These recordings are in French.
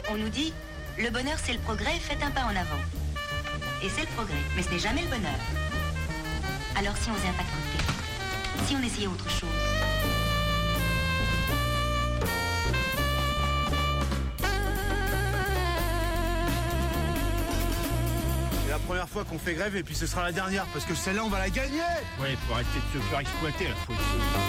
On nous dit, le bonheur c'est le progrès, faites un pas en avant. Et c'est le progrès, mais ce n'est jamais le bonheur. Alors si on faisait un pas de côté, si on essayait autre chose. C'est la première fois qu'on fait grève et puis ce sera la dernière parce que celle-là on va la gagner. Ouais, faut arrêter de se faire exploiter là, faut...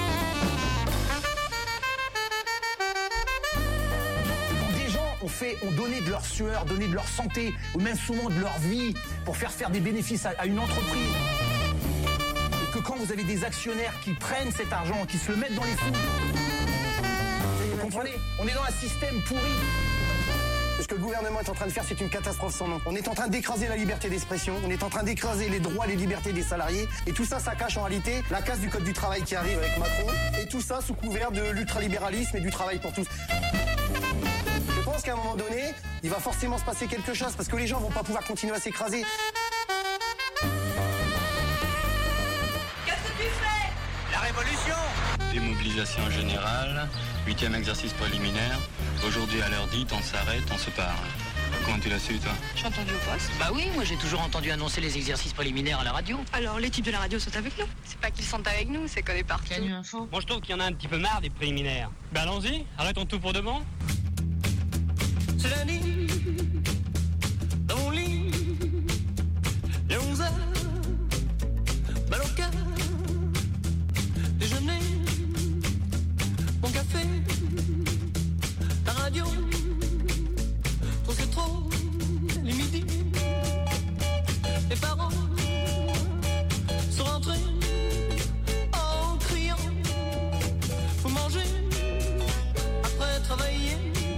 Ont donné de leur sueur, donné de leur santé, ou même souvent de leur vie, pour faire des bénéfices à une entreprise. Et que quand vous avez des actionnaires qui prennent cet argent, qui se le mettent dans les sous, vous comprenez ? On est dans un système pourri. Ce que le gouvernement est en train de faire, c'est une catastrophe sans nom. On est en train d'écraser la liberté d'expression, on est en train d'écraser les droits, les libertés des salariés, et tout ça, ça cache en réalité la casse du code du travail qui arrive avec Macron, et tout ça sous couvert de l'ultralibéralisme et du travail pour tous. Je pense qu'à un moment donné, il va forcément se passer quelque chose parce que les gens vont pas pouvoir continuer à s'écraser. Qu'est-ce que tu fais ? La révolution. Démobilisation générale, 8e exercice préliminaire. Aujourd'hui à l'heure dite, on s'arrête, on se parle. Comment tu l'as su, toi ? J'ai entendu au poste. Bah oui, moi j'ai toujours entendu annoncer les exercices préliminaires à la radio. Alors les types de la radio sont avec nous. C'est pas qu'ils sont avec nous, c'est qu'on est partout. Canu Info. Moi je trouve qu'il y en a un petit peu marre des préliminaires. Ben allons-y, arrêtons tout pour de bon. C'est la nuit, dans mon lit, les 11 heures, mal au cœur, déjeuner, mon café, la radio, trop c'est trop, les midis, les parents sont rentrés en criant, faut manger après travailler.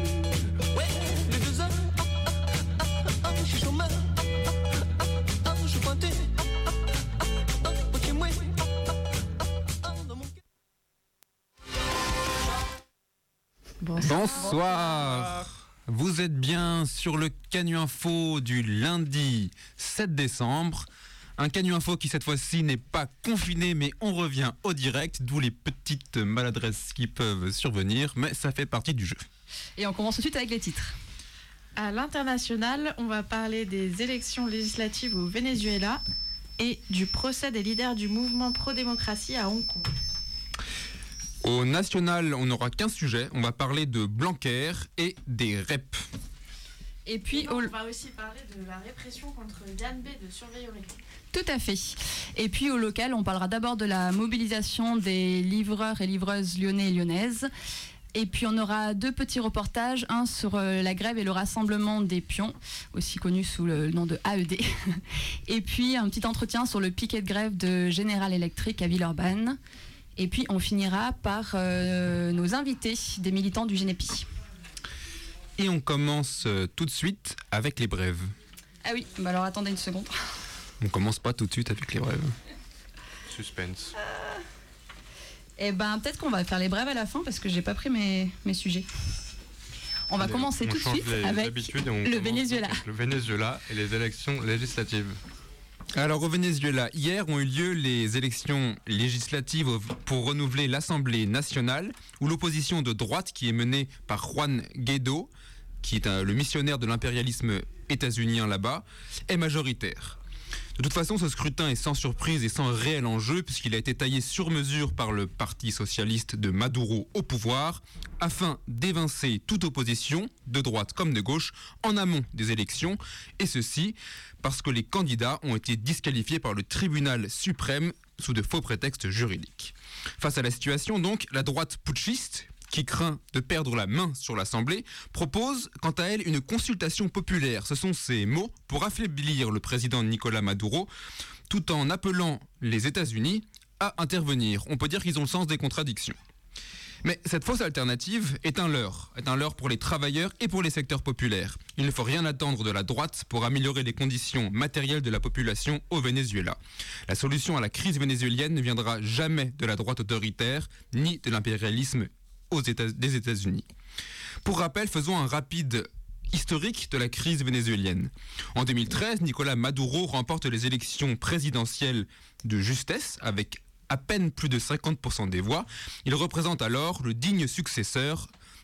Bonsoir. Vous êtes bien sur le Canu Info du lundi 7 décembre. Un Canu Info qui cette fois-ci n'est pas confiné mais on revient au direct, d'où les petites maladresses qui peuvent survenir, mais ça fait partie du jeu. Et on commence tout de suite avec les titres. À l'international, on va parler des élections législatives au Venezuela et du procès des leaders du mouvement pro-démocratie à Hong Kong. Au national, on n'aura qu'un sujet, on va parler de Blanquer et des REP. Et puis, on va aussi parler de la répression contre Yann B de Surveiller. Tout à fait. Et puis au local, on parlera d'abord de la mobilisation des livreurs et livreuses lyonnais et lyonnaises. Et puis on aura deux petits reportages, un sur la grève et le rassemblement des pions, aussi connu sous le nom de AED. Et puis un petit entretien sur le piquet de grève de General Electric à Villeurbanne. Et puis on finira par nos invités, des militants du Génépi. Et on commence tout de suite avec les brèves. Ah oui, bah alors attendez une seconde. On commence pas tout de suite avec les brèves. Suspense. Eh ben peut-être qu'on va faire les brèves à la fin parce que j'ai pas pris mes sujets. On va commencer tout de suite avec le Venezuela. Le Venezuela et les élections législatives. Alors au Venezuela, hier ont eu lieu les élections législatives pour renouveler l'Assemblée nationale, où l'opposition de droite, qui est menée par Juan Guaidó, qui est le missionnaire de l'impérialisme états-unien là-bas, est majoritaire. De toute façon, ce scrutin est sans surprise et sans réel enjeu, puisqu'il a été taillé sur mesure par le Parti socialiste de Maduro au pouvoir, afin d'évincer toute opposition, de droite comme de gauche, en amont des élections, et ceci parce que les candidats ont été disqualifiés par le tribunal suprême sous de faux prétextes juridiques. Face à la situation, donc, la droite putschiste, qui craint de perdre la main sur l'Assemblée, propose quant à elle une consultation populaire. Ce sont ses mots pour affaiblir le président Nicolás Maduro, tout en appelant les États-Unis à intervenir. On peut dire qu'ils ont le sens des contradictions. Mais cette fausse alternative est un leurre pour les travailleurs et pour les secteurs populaires. Il ne faut rien attendre de la droite pour améliorer les conditions matérielles de la population au Venezuela. La solution à la crise vénézuélienne ne viendra jamais de la droite autoritaire, ni de l'impérialisme des États-Unis. Pour rappel, faisons un rapide historique de la crise vénézuélienne. En 2013, Nicolás Maduro remporte les élections présidentielles de justesse avec à peine plus de 50% des voix. Il représente alors le digne successeur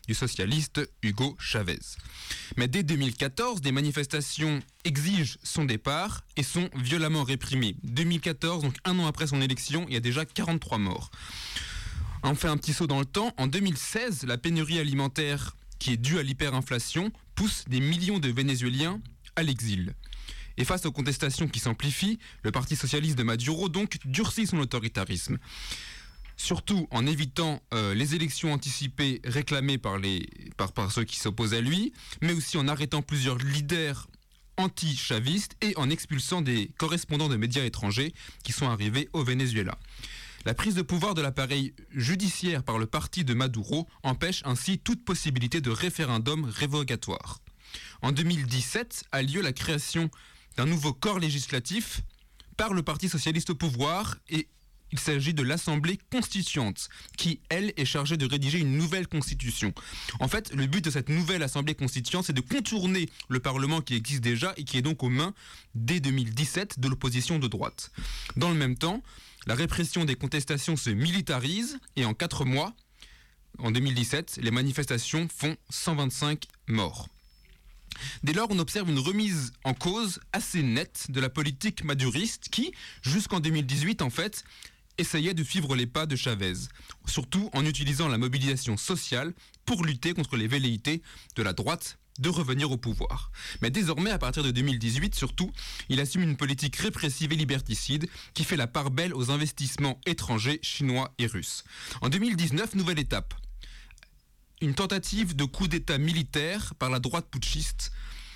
du socialiste Hugo Chavez. Mais dès 2014, des manifestations exigent son départ et sont violemment réprimées. 2014, donc un an après son élection, il y a déjà 43 morts. On fait un petit saut dans le temps. En 2016, la pénurie alimentaire qui est due à l'hyperinflation pousse des millions de Vénézuéliens à l'exil. Et face aux contestations qui s'amplifient, le Parti socialiste de Maduro donc durcit son autoritarisme. Surtout en évitant les élections anticipées réclamées par ceux qui s'opposent à lui, mais aussi en arrêtant plusieurs leaders anti-chavistes et en expulsant des correspondants de médias étrangers qui sont arrivés au Venezuela. La prise de pouvoir de l'appareil judiciaire par le parti de Maduro empêche ainsi toute possibilité de référendum révocatoire. En 2017 a lieu la création d'un nouveau corps législatif par le Parti socialiste au pouvoir et il s'agit de l'Assemblée constituante qui, elle, est chargée de rédiger une nouvelle constitution. En fait, le but de cette nouvelle Assemblée constituante, c'est de contourner le Parlement qui existe déjà et qui est donc aux mains, dès 2017, de l'opposition de droite. Dans le même temps, la répression des contestations se militarise et en 4 mois, en 2017, les manifestations font 125 morts. Dès lors, on observe une remise en cause assez nette de la politique maduriste qui, jusqu'en 2018 en fait, essayait de suivre les pas de Chavez, surtout en utilisant la mobilisation sociale pour lutter contre les velléités de la droite de revenir au pouvoir. Mais désormais, à partir de 2018 surtout, il assume une politique répressive et liberticide qui fait la part belle aux investissements étrangers, chinois et russes. En 2019, nouvelle étape. Une tentative de coup d'État militaire par la droite putschiste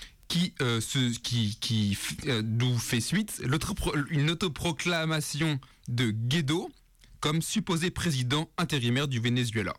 d'où fait suite une autoproclamation de Guaidó comme supposé président intérimaire du Venezuela.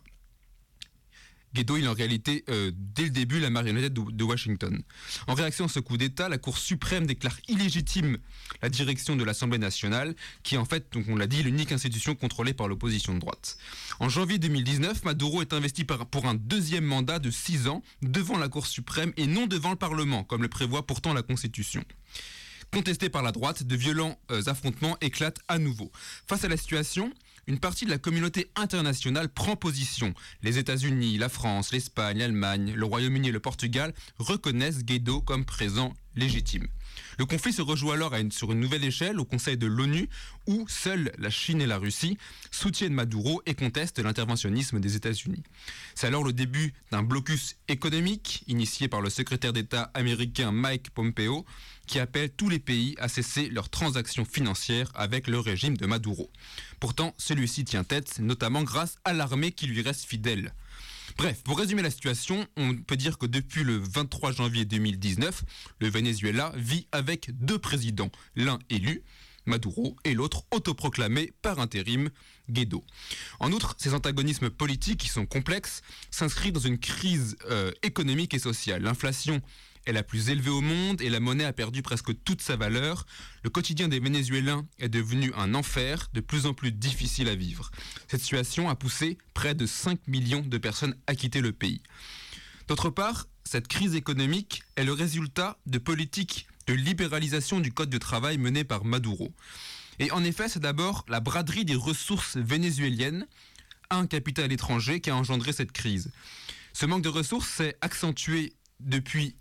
Guaidó, il est en réalité, dès le début, la marionnette de Washington. En réaction à ce coup d'État, la Cour suprême déclare illégitime la direction de l'Assemblée nationale, qui est en fait, donc on l'a dit, l'unique institution contrôlée par l'opposition de droite. En janvier 2019, Maduro est investi pour un deuxième mandat de 6 ans devant la Cour suprême et non devant le Parlement, comme le prévoit pourtant la Constitution. Contesté par la droite, de violents affrontements éclatent à nouveau. Face à la situation, une partie de la communauté internationale prend position. Les États-Unis, la France, l'Espagne, l'Allemagne, le Royaume-Uni et le Portugal reconnaissent Guaidó comme président légitime. Le conflit se rejoue alors sur une nouvelle échelle au Conseil de l'ONU où seules la Chine et la Russie soutiennent Maduro et contestent l'interventionnisme des États-Unis. C'est alors le début d'un blocus économique initié par le secrétaire d'État américain Mike Pompeo qui appelle tous les pays à cesser leurs transactions financières avec le régime de Maduro. Pourtant, celui-ci tient tête, notamment grâce à l'armée qui lui reste fidèle. Bref, pour résumer la situation, on peut dire que depuis le 23 janvier 2019, le Venezuela vit avec 2 présidents, l'un élu, Maduro, et l'autre autoproclamé par intérim, Guaidó. En outre, ces antagonismes politiques, qui sont complexes, s'inscrivent dans une crise économique et sociale. L'inflation est la plus élevée au monde et la monnaie a perdu presque toute sa valeur. Le quotidien des Vénézuéliens est devenu un enfer de plus en plus difficile à vivre. Cette situation a poussé près de 5 millions de personnes à quitter le pays. D'autre part, cette crise économique est le résultat de politiques de libéralisation du code du travail menées par Maduro. Et en effet, c'est d'abord la braderie des ressources vénézuéliennes à un capital étranger qui a engendré cette crise. Ce manque de ressources s'est accentué depuis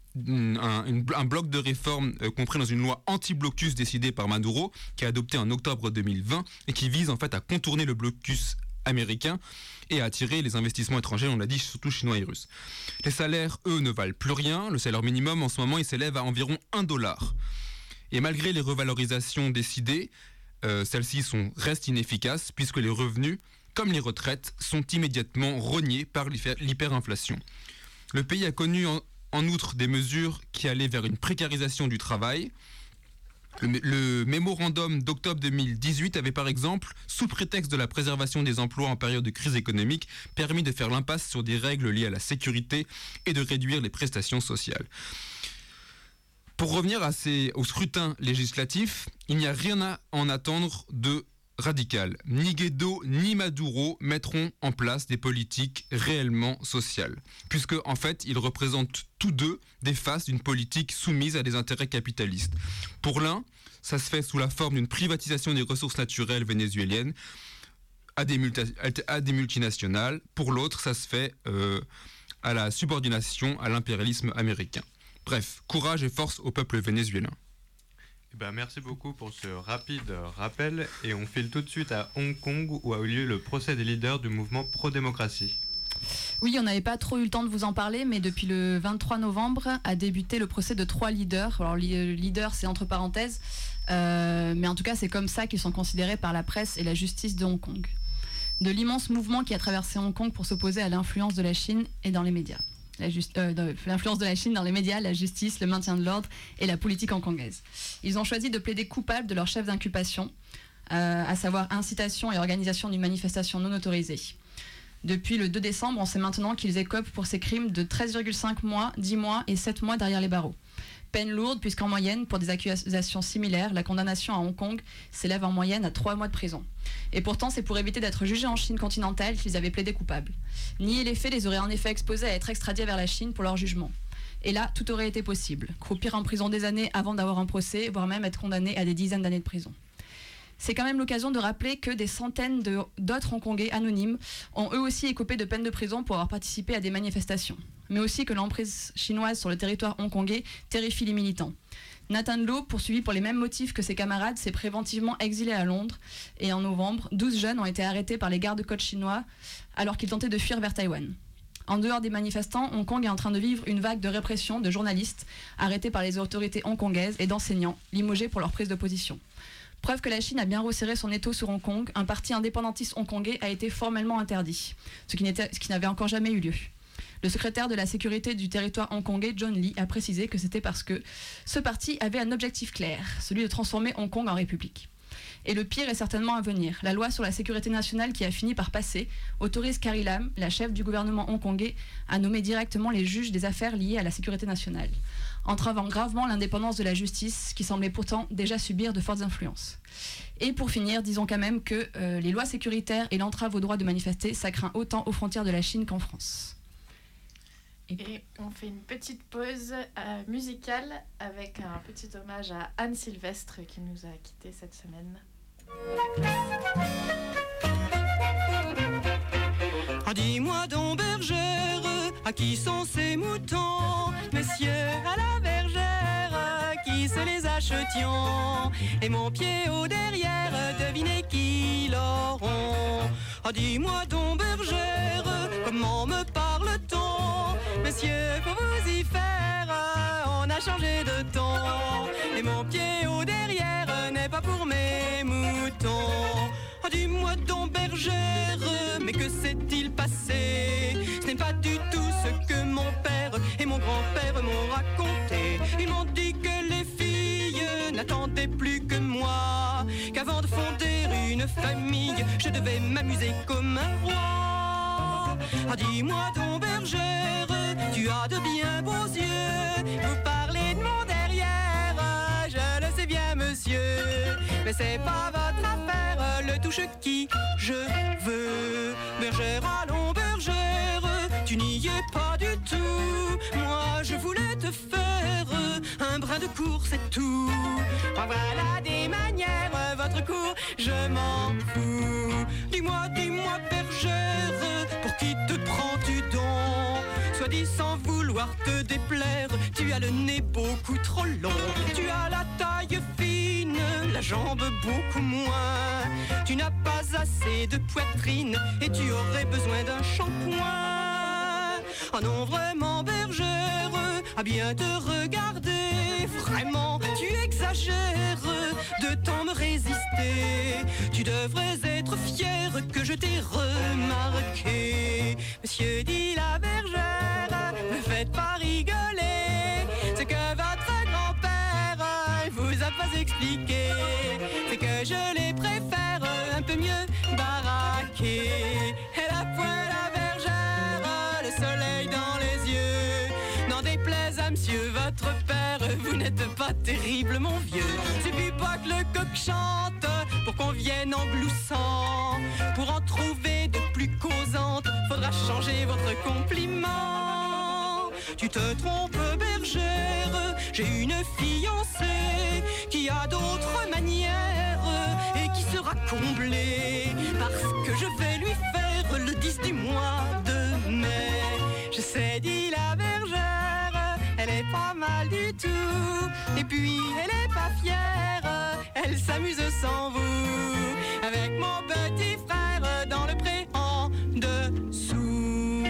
un bloc de réformes compris dans une loi anti-blocus décidée par Maduro, qui a adopté en octobre 2020 et qui vise en fait à contourner le blocus américain et à attirer les investissements étrangers, on l'a dit, surtout chinois et russes. Les salaires, eux, ne valent plus rien. Le salaire minimum, en ce moment, il s'élève à environ $1. Et malgré les revalorisations décidées, celles-ci restent inefficaces puisque les revenus, comme les retraites, sont immédiatement rognés par l'hyperinflation. Le pays a connu en outre des mesures qui allaient vers une précarisation du travail. Le mémorandum d'octobre 2018 avait par exemple, sous prétexte de la préservation des emplois en période de crise économique, permis de faire l'impasse sur des règles liées à la sécurité et de réduire les prestations sociales. Pour revenir au scrutin législatif, il n'y a rien à en attendre de radical. Ni Guaidó ni Maduro mettront en place des politiques réellement sociales, puisque en fait ils représentent tous deux des faces d'une politique soumise à des intérêts capitalistes. Pour l'un, ça se fait sous la forme d'une privatisation des ressources naturelles vénézuéliennes à des multinationales. Pour l'autre, ça se fait à la subordination à l'impérialisme américain. Bref, courage et force au peuple vénézuélien. Merci beaucoup pour ce rapide rappel et on file tout de suite à Hong Kong où a eu lieu le procès des leaders du mouvement pro-démocratie. Oui, on n'avait pas trop eu le temps de vous en parler, mais depuis le 23 novembre a débuté le procès de 3 leaders. Alors, leader, c'est entre parenthèses, mais en tout cas, c'est comme ça qu'ils sont considérés par la presse et la justice de Hong Kong. De l'immense mouvement qui a traversé Hong Kong pour s'opposer à l'influence de la Chine et dans les médias. L'influence de la Chine dans les médias, la justice, le maintien de l'ordre et la politique hongkongaise. Ils ont choisi de plaider coupables de leur chef d'inculpation, à savoir incitation et organisation d'une manifestation non autorisée. Depuis le 2 décembre, on sait maintenant qu'ils écopent pour ces crimes de 13,5 mois, 10 mois et 7 mois derrière les barreaux. Peine lourde puisqu'en moyenne, pour des accusations similaires, la condamnation à Hong Kong s'élève en moyenne à 3 mois de prison. Et pourtant, c'est pour éviter d'être jugés en Chine continentale qu'ils avaient plaidé coupables. Nier les faits les aurait en effet exposés à être extradés vers la Chine pour leur jugement. Et là, tout aurait été possible. Croupir en prison des années avant d'avoir un procès, voire même être condamné à des dizaines d'années de prison. C'est quand même l'occasion de rappeler que des centaines d'autres Hongkongais anonymes ont eux aussi écopé de peine de prison pour avoir participé à des manifestations. Mais aussi que l'emprise chinoise sur le territoire hongkongais terrifie les militants. Nathan Law, poursuivi pour les mêmes motifs que ses camarades, s'est préventivement exilé à Londres. Et en novembre, 12 jeunes ont été arrêtés par les gardes-côtes chinois alors qu'ils tentaient de fuir vers Taïwan. En dehors des manifestants, Hong Kong est en train de vivre une vague de répression de journalistes arrêtés par les autorités hongkongaises et d'enseignants limogés pour leur prise de position. Preuve que la Chine a bien resserré son étau sur Hong Kong, un parti indépendantiste hongkongais a été formellement interdit, ce qui n'avait encore jamais eu lieu. Le secrétaire de la sécurité du territoire hongkongais, John Lee, a précisé que c'était parce que ce parti avait un objectif clair, celui de transformer Hong Kong en république. Et le pire est certainement à venir. La loi sur la sécurité nationale qui a fini par passer autorise Carrie Lam, la chef du gouvernement hongkongais, à nommer directement les juges des affaires liées à la sécurité nationale, entravant gravement l'indépendance de la justice qui semblait pourtant déjà subir de fortes influences. Et pour finir, disons quand même que les lois sécuritaires et l'entrave au droit de manifester, ça craint autant aux frontières de la Chine qu'en France. Et on fait une petite pause musicale avec un petit hommage à Anne Sylvestre qui nous a quittés cette semaine. Ah, dis-moi donc, bergère, à qui sont ces moutons? Messieurs, à la bergère, qui se les achetions? Et mon pied au derrière, devinez qui l'auront? Ah, dis-moi donc, bergère, comment me parle-t-on? Messieurs, pour vous y faire, on a changé de ton. Et mon pied au derrière n'est pas pour mes moutons. Ah, dis-moi donc, bergère, mais que s'est-il passé? Ce n'est pas du tout ce que mon père et mon grand-père m'ont raconté. Ils m'ont dit que les filles n'attendaient plus que moi, qu'avant de fonder une famille, je devais m'amuser comme un roi. Ah, dis-moi donc, bergère, tu as de bien beaux yeux. Vous parlez de mon derrière, je le sais bien, monsieur, mais c'est pas votre affaire, le touche qui je veux. Bergère, allons, bergère, tu n'y es pas du tout. Moi, je voulais te faire un brin de cour, c'est tout. En voilà des manières, votre cour, je m'en fous. Dis-moi, dis-moi, bergère, pour qui te prends-tu donc? Soit dit sans vouloir te déplaire, tu as le nez beaucoup trop long. Tu as la taille fine, la jambe beaucoup moins. Tu n'as pas assez de poitrine et tu aurais besoin d'un shampoing. Oh non, vraiment, bergère, à bien te regarder, vraiment, tu exagères de tant me résister. Tu devrais être fière que je t'ai remarqué. Monsieur, dit la bergère, ne faites pas rigoler. Ce que votre grand-père vous a pas expliqué, c'est que je les préfère un peu mieux baraqués. Et la poêle à bergère, le soleil dans les yeux, n'en déplaise à monsieur votre père, vous n'êtes pas terrible mon vieux. Suffit pas que le coq chante pour qu'on vienne en gloussant. Pour en trouver de plus causantes, faudra changer votre compliment. Tu te trompes, bergère, j'ai une fiancée qui a d'autres manières et qui sera comblée parce que je vais lui faire le 10 du mois de mai. Je C'est dit la bergère, elle est pas mal du tout. Et puis elle est pas fière, elle s'amuse sans vous. Avec mon petit frère dans le pré en dessous.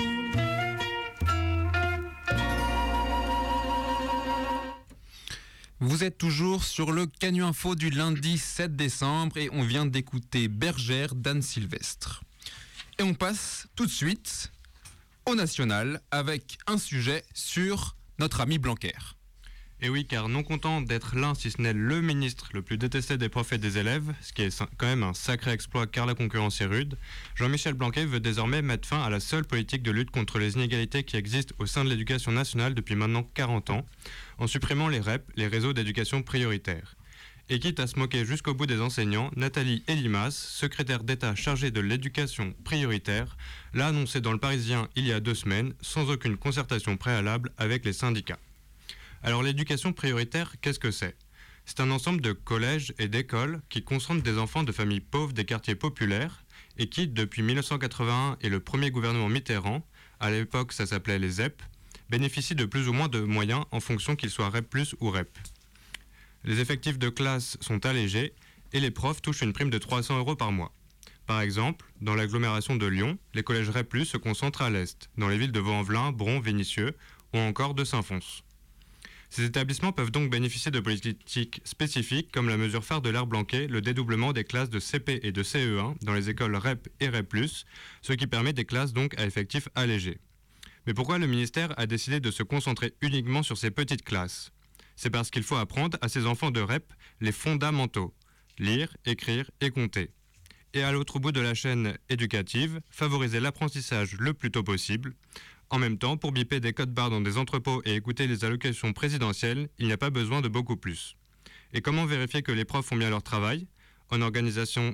Vous êtes toujours sur le Canu Info du lundi 7 décembre et on vient d'écouter Bergère d'Anne Sylvestre. Et on passe tout de suite au national avec un sujet sur notre ami Blanquer. Et oui, car non content d'être l'un, si ce n'est le ministre le plus détesté des profs et des élèves, ce qui est quand même un sacré exploit car la concurrence est rude, Jean-Michel Blanquer veut désormais mettre fin à la seule politique de lutte contre les inégalités qui existent au sein de l'éducation nationale depuis maintenant 40 ans, en supprimant les REP, les réseaux d'éducation prioritaire. Et quitte à se moquer jusqu'au bout des enseignants, Nathalie Elimas, secrétaire d'État chargée de l'éducation prioritaire, l'a annoncé dans Le Parisien il y a 2 semaines, sans aucune concertation préalable avec les syndicats. Alors l'éducation prioritaire, qu'est-ce que c'est ? C'est un ensemble de collèges et d'écoles qui concentrent des enfants de familles pauvres des quartiers populaires et qui, depuis 1981 et le premier gouvernement Mitterrand, à l'époque ça s'appelait les ZEP, bénéficient de plus ou moins de moyens en fonction qu'ils soient REP+, ou REP. Les effectifs de classe sont allégés et les profs touchent une prime de 300 € par mois. Par exemple, dans l'agglomération de Lyon, les collèges REP+, se concentrent à l'est, dans les villes de Vaux-en-Velin, Bron, Vénissieux ou encore de Saint-Fons. Ces établissements peuvent donc bénéficier de politiques spécifiques comme la mesure phare de l'ère Blanquer, le dédoublement des classes de CP et de CE1 dans les écoles REP et REP+, ce qui permet des classes donc à effectifs allégés. Mais pourquoi le ministère a décidé de se concentrer uniquement sur ces petites classes ? C'est parce qu'il faut apprendre à ces enfants de REP les fondamentaux, lire, écrire et compter. Et à l'autre bout de la chaîne éducative, favoriser l'apprentissage le plus tôt possible. En même temps, pour biper des codes barres dans des entrepôts et écouter les allocations présidentielles, il n'y a pas besoin de beaucoup plus. Et comment vérifier que les profs font bien leur travail ? En organisant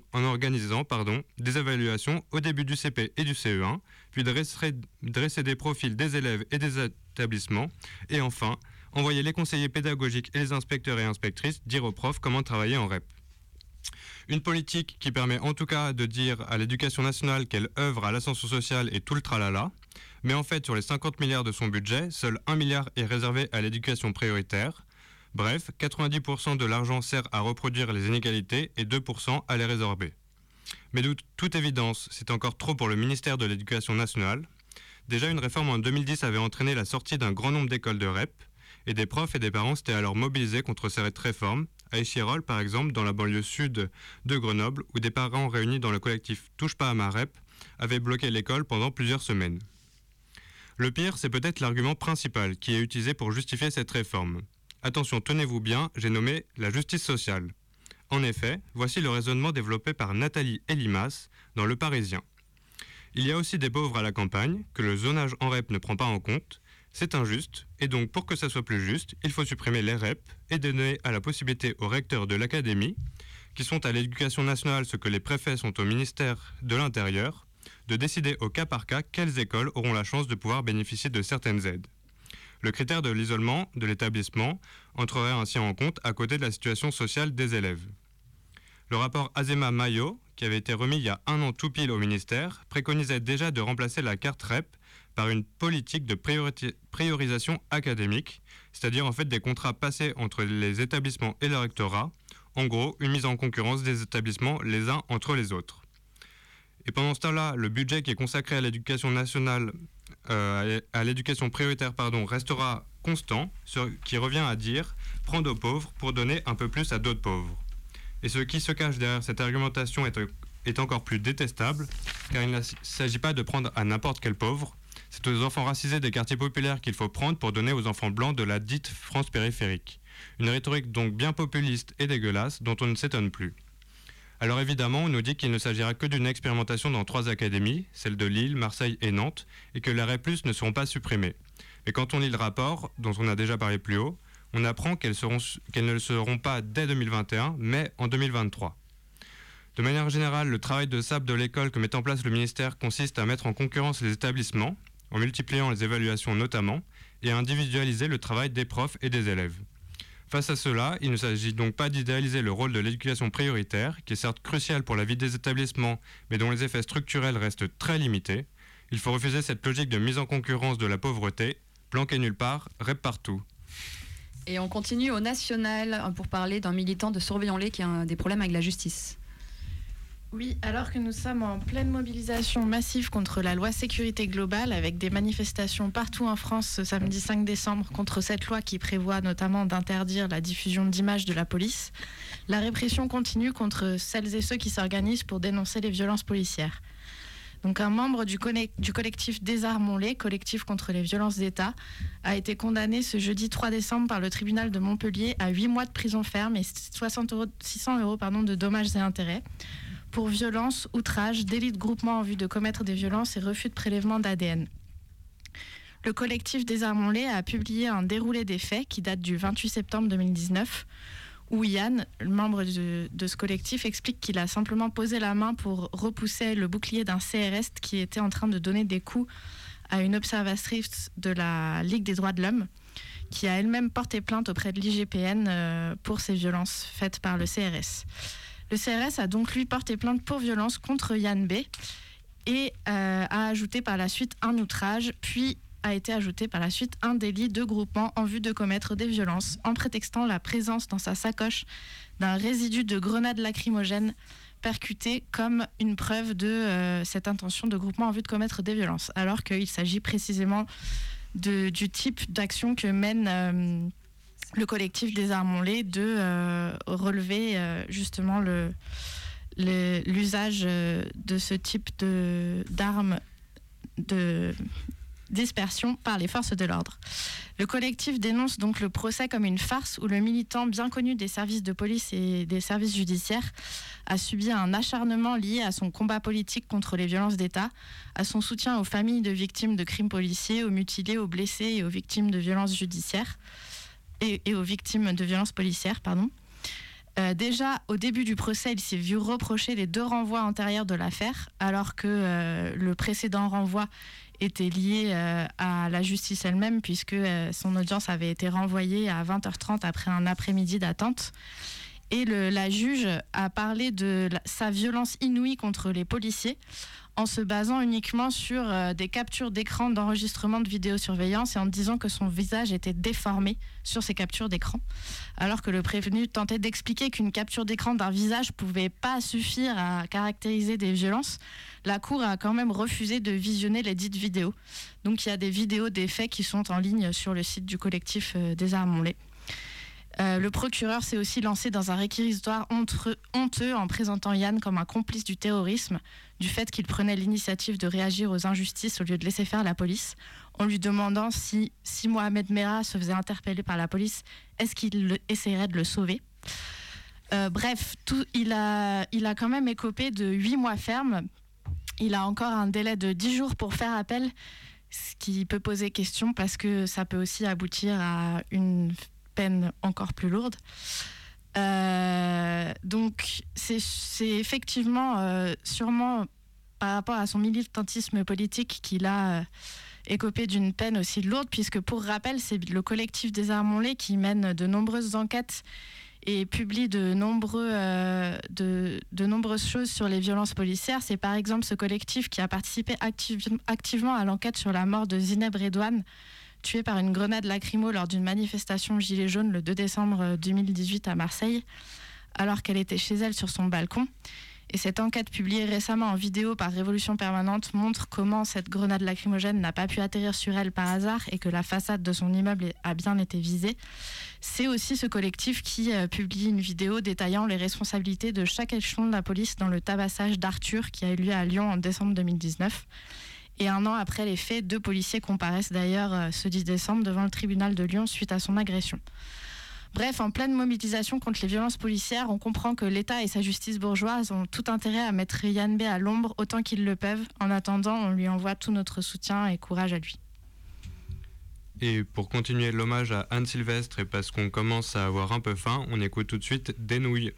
des évaluations au début du CP et du CE1, puis dresser des profils des élèves et des établissements, et enfin, envoyer les conseillers pédagogiques et les inspecteurs et inspectrices dire aux profs comment travailler en REP. Une politique qui permet en tout cas de dire à l'éducation nationale qu'elle œuvre à l'ascension sociale et tout le tralala, mais en fait sur les 50 milliards de son budget, seul 1 milliard est réservé à l'éducation prioritaire. Bref, 90% de l'argent sert à reproduire les inégalités et 2% à les résorber. Mais de toute évidence, c'est encore trop pour le ministère de l'Éducation nationale. Déjà, une réforme en 2010 avait entraîné la sortie d'un grand nombre d'écoles de REP, et des profs et des parents s'étaient alors mobilisés contre cette réforme, à Échirolles par exemple, dans la banlieue sud de Grenoble, où des parents réunis dans le collectif Touche pas à ma REP avaient bloqué l'école pendant plusieurs semaines. Le pire, c'est peut-être l'argument principal qui est utilisé pour justifier cette réforme. Attention, tenez-vous bien, j'ai nommé la justice sociale. En effet, voici le raisonnement développé par Nathalie Elimas dans Le Parisien. Il y a aussi des pauvres à la campagne, que le zonage en REP ne prend pas en compte. C'est injuste, et donc pour que ça soit plus juste, il faut supprimer les REP et donner à la possibilité aux recteurs de l'académie, qui sont à l'éducation nationale ce que les préfets sont au ministère de l'Intérieur, de décider au cas par cas quelles écoles auront la chance de pouvoir bénéficier de certaines aides. Le critère de l'isolement de l'établissement entrerait ainsi en compte à côté de la situation sociale des élèves. Le rapport Azema-Mayo, qui avait été remis il y a 1 an tout pile au ministère, préconisait déjà de remplacer la carte REP par une politique de priorisation académique, c'est-à-dire en fait des contrats passés entre les établissements et le rectorat, en gros une mise en concurrence des établissements les uns entre les autres. Et pendant ce temps-là, le budget qui est consacré à l'éducation nationale, à l'éducation prioritaire, restera constant, ce qui revient à dire prendre aux pauvres pour donner un peu plus à d'autres pauvres. Et ce qui se cache derrière cette argumentation est encore plus détestable, car il ne s'agit pas de prendre à n'importe quel pauvre, c'est aux enfants racisés des quartiers populaires qu'il faut prendre pour donner aux enfants blancs de la dite France périphérique. Une rhétorique donc bien populiste et dégueulasse dont on ne s'étonne plus. Alors évidemment, on nous dit qu'il ne s'agira que d'une expérimentation dans 3 académies, celles de Lille, Marseille et Nantes, et que les REP+ ne seront pas supprimées. Mais quand on lit le rapport, dont on a déjà parlé plus haut, on apprend qu'elles ne le seront pas dès 2021, mais en 2023. De manière générale, le travail de sape de l'école que met en place le ministère consiste à mettre en concurrence les établissements, en multipliant les évaluations notamment, et à individualiser le travail des profs et des élèves. Face à cela, il ne s'agit donc pas d'idéaliser le rôle de l'éducation prioritaire, qui est certes crucial pour la vie des établissements, mais dont les effets structurels restent très limités. Il faut refuser cette logique de mise en concurrence de la pauvreté. Planqué nulle part, rêve partout. Et on continue au national pour parler d'un militant de Surveillons-les qui a des problèmes avec la justice. Oui, alors que nous sommes en pleine mobilisation massive contre la loi sécurité globale, avec des manifestations partout en France ce samedi 5 décembre contre cette loi qui prévoit notamment d'interdire la diffusion d'images de la police, la répression continue contre celles et ceux qui s'organisent pour dénoncer les violences policières. Donc un membre du collectif Désarmons-les, collectif contre les violences d'État, a été condamné ce jeudi 3 décembre par le tribunal de Montpellier à 8 mois de prison ferme et 600 euros de dommages et intérêts pour violence, outrage, délit de groupement en vue de commettre des violences et refus de prélèvement d'ADN. Le collectif Désarmons-les a publié un déroulé des faits qui date du 28 septembre 2019, où Yann, le membre de ce collectif, explique qu'il a simplement posé la main pour repousser le bouclier d'un CRS qui était en train de donner des coups à une observatrice de la Ligue des droits de l'homme, qui a elle-même porté plainte auprès de l'IGPN pour ces violences faites par le CRS. Le CRS a donc lui porté plainte pour violence contre Yann B et a ajouté par la suite un outrage, puis a été ajouté par la suite un délit de groupement en vue de commettre des violences en prétextant la présence dans sa sacoche d'un résidu de grenade lacrymogène percuté comme une preuve de cette intention de groupement en vue de commettre des violences, alors qu'il s'agit précisément du type d'action que mène le collectif Désarmons-les, de relever justement l'usage de ce type d'armes de dispersion par les forces de l'ordre. Le collectif dénonce donc le procès comme une farce où le militant bien connu des services de police et des services judiciaires a subi un acharnement lié à son combat politique contre les violences d'État, à son soutien aux familles de victimes de crimes policiers, aux mutilés, aux blessés et aux victimes de violences judiciaires et aux victimes de violences policières, déjà, au début du procès, il s'est vu reprocher les 2 renvois antérieurs de l'affaire, alors que le précédent renvoi était lié à la justice elle-même, puisque son audience avait été renvoyée à 20h30 après un après-midi d'attente. Et la juge a parlé de sa violence inouïe contre les policiers, en se basant uniquement sur des captures d'écran d'enregistrement de vidéosurveillance et en disant que son visage était déformé sur ces captures d'écran, alors que le prévenu tentait d'expliquer qu'une capture d'écran d'un visage pouvait pas suffire à caractériser des violences. La Cour a quand même refusé de visionner les dites vidéos. Donc il y a des vidéos des faits qui sont en ligne sur le site du collectif Désarmons-les. Le procureur s'est aussi lancé dans un réquisitoire honteux en présentant Yann comme un complice du terrorisme, du fait qu'il prenait l'initiative de réagir aux injustices au lieu de laisser faire la police, en lui demandant si Mohamed Merah se faisait interpeller par la police, est-ce qu'il essaierait de le sauver. Bref, il a quand même écopé de 8 mois ferme. Il a encore un délai de 10 jours pour faire appel, ce qui peut poser question parce que ça peut aussi aboutir à une peine encore plus lourde. Donc c'est effectivement sûrement par rapport à son militantisme politique qu'il a écopé d'une peine aussi lourde, puisque pour rappel c'est le collectif Désarmons-les qui mène de nombreuses enquêtes et publie de nombreuses choses sur les violences policières. C'est par exemple ce collectif qui a participé activement à l'enquête sur la mort de Zineb Redouane, tuée par une grenade lacrymo lors d'une manifestation Gilets jaunes le 2 décembre 2018 à Marseille, alors qu'elle était chez elle sur son balcon. Et cette enquête publiée récemment en vidéo par Révolution Permanente montre comment cette grenade lacrymogène n'a pas pu atterrir sur elle par hasard et que la façade de son immeuble a bien été visée. C'est aussi ce collectif qui publie une vidéo détaillant les responsabilités de chaque échelon de la police dans le tabassage d'Arthur qui a eu lieu à Lyon en décembre 2019. Et 1 an après les faits, 2 policiers comparaissent d'ailleurs ce 10 décembre devant le tribunal de Lyon suite à son agression. Bref, en pleine mobilisation contre les violences policières, on comprend que l'État et sa justice bourgeoise ont tout intérêt à mettre Yann B à l'ombre autant qu'ils le peuvent. En attendant, on lui envoie tout notre soutien et courage à lui. Et pour continuer l'hommage à Anne Sylvestre, et parce qu'on commence à avoir un peu faim, on écoute tout de suite Des nouilles.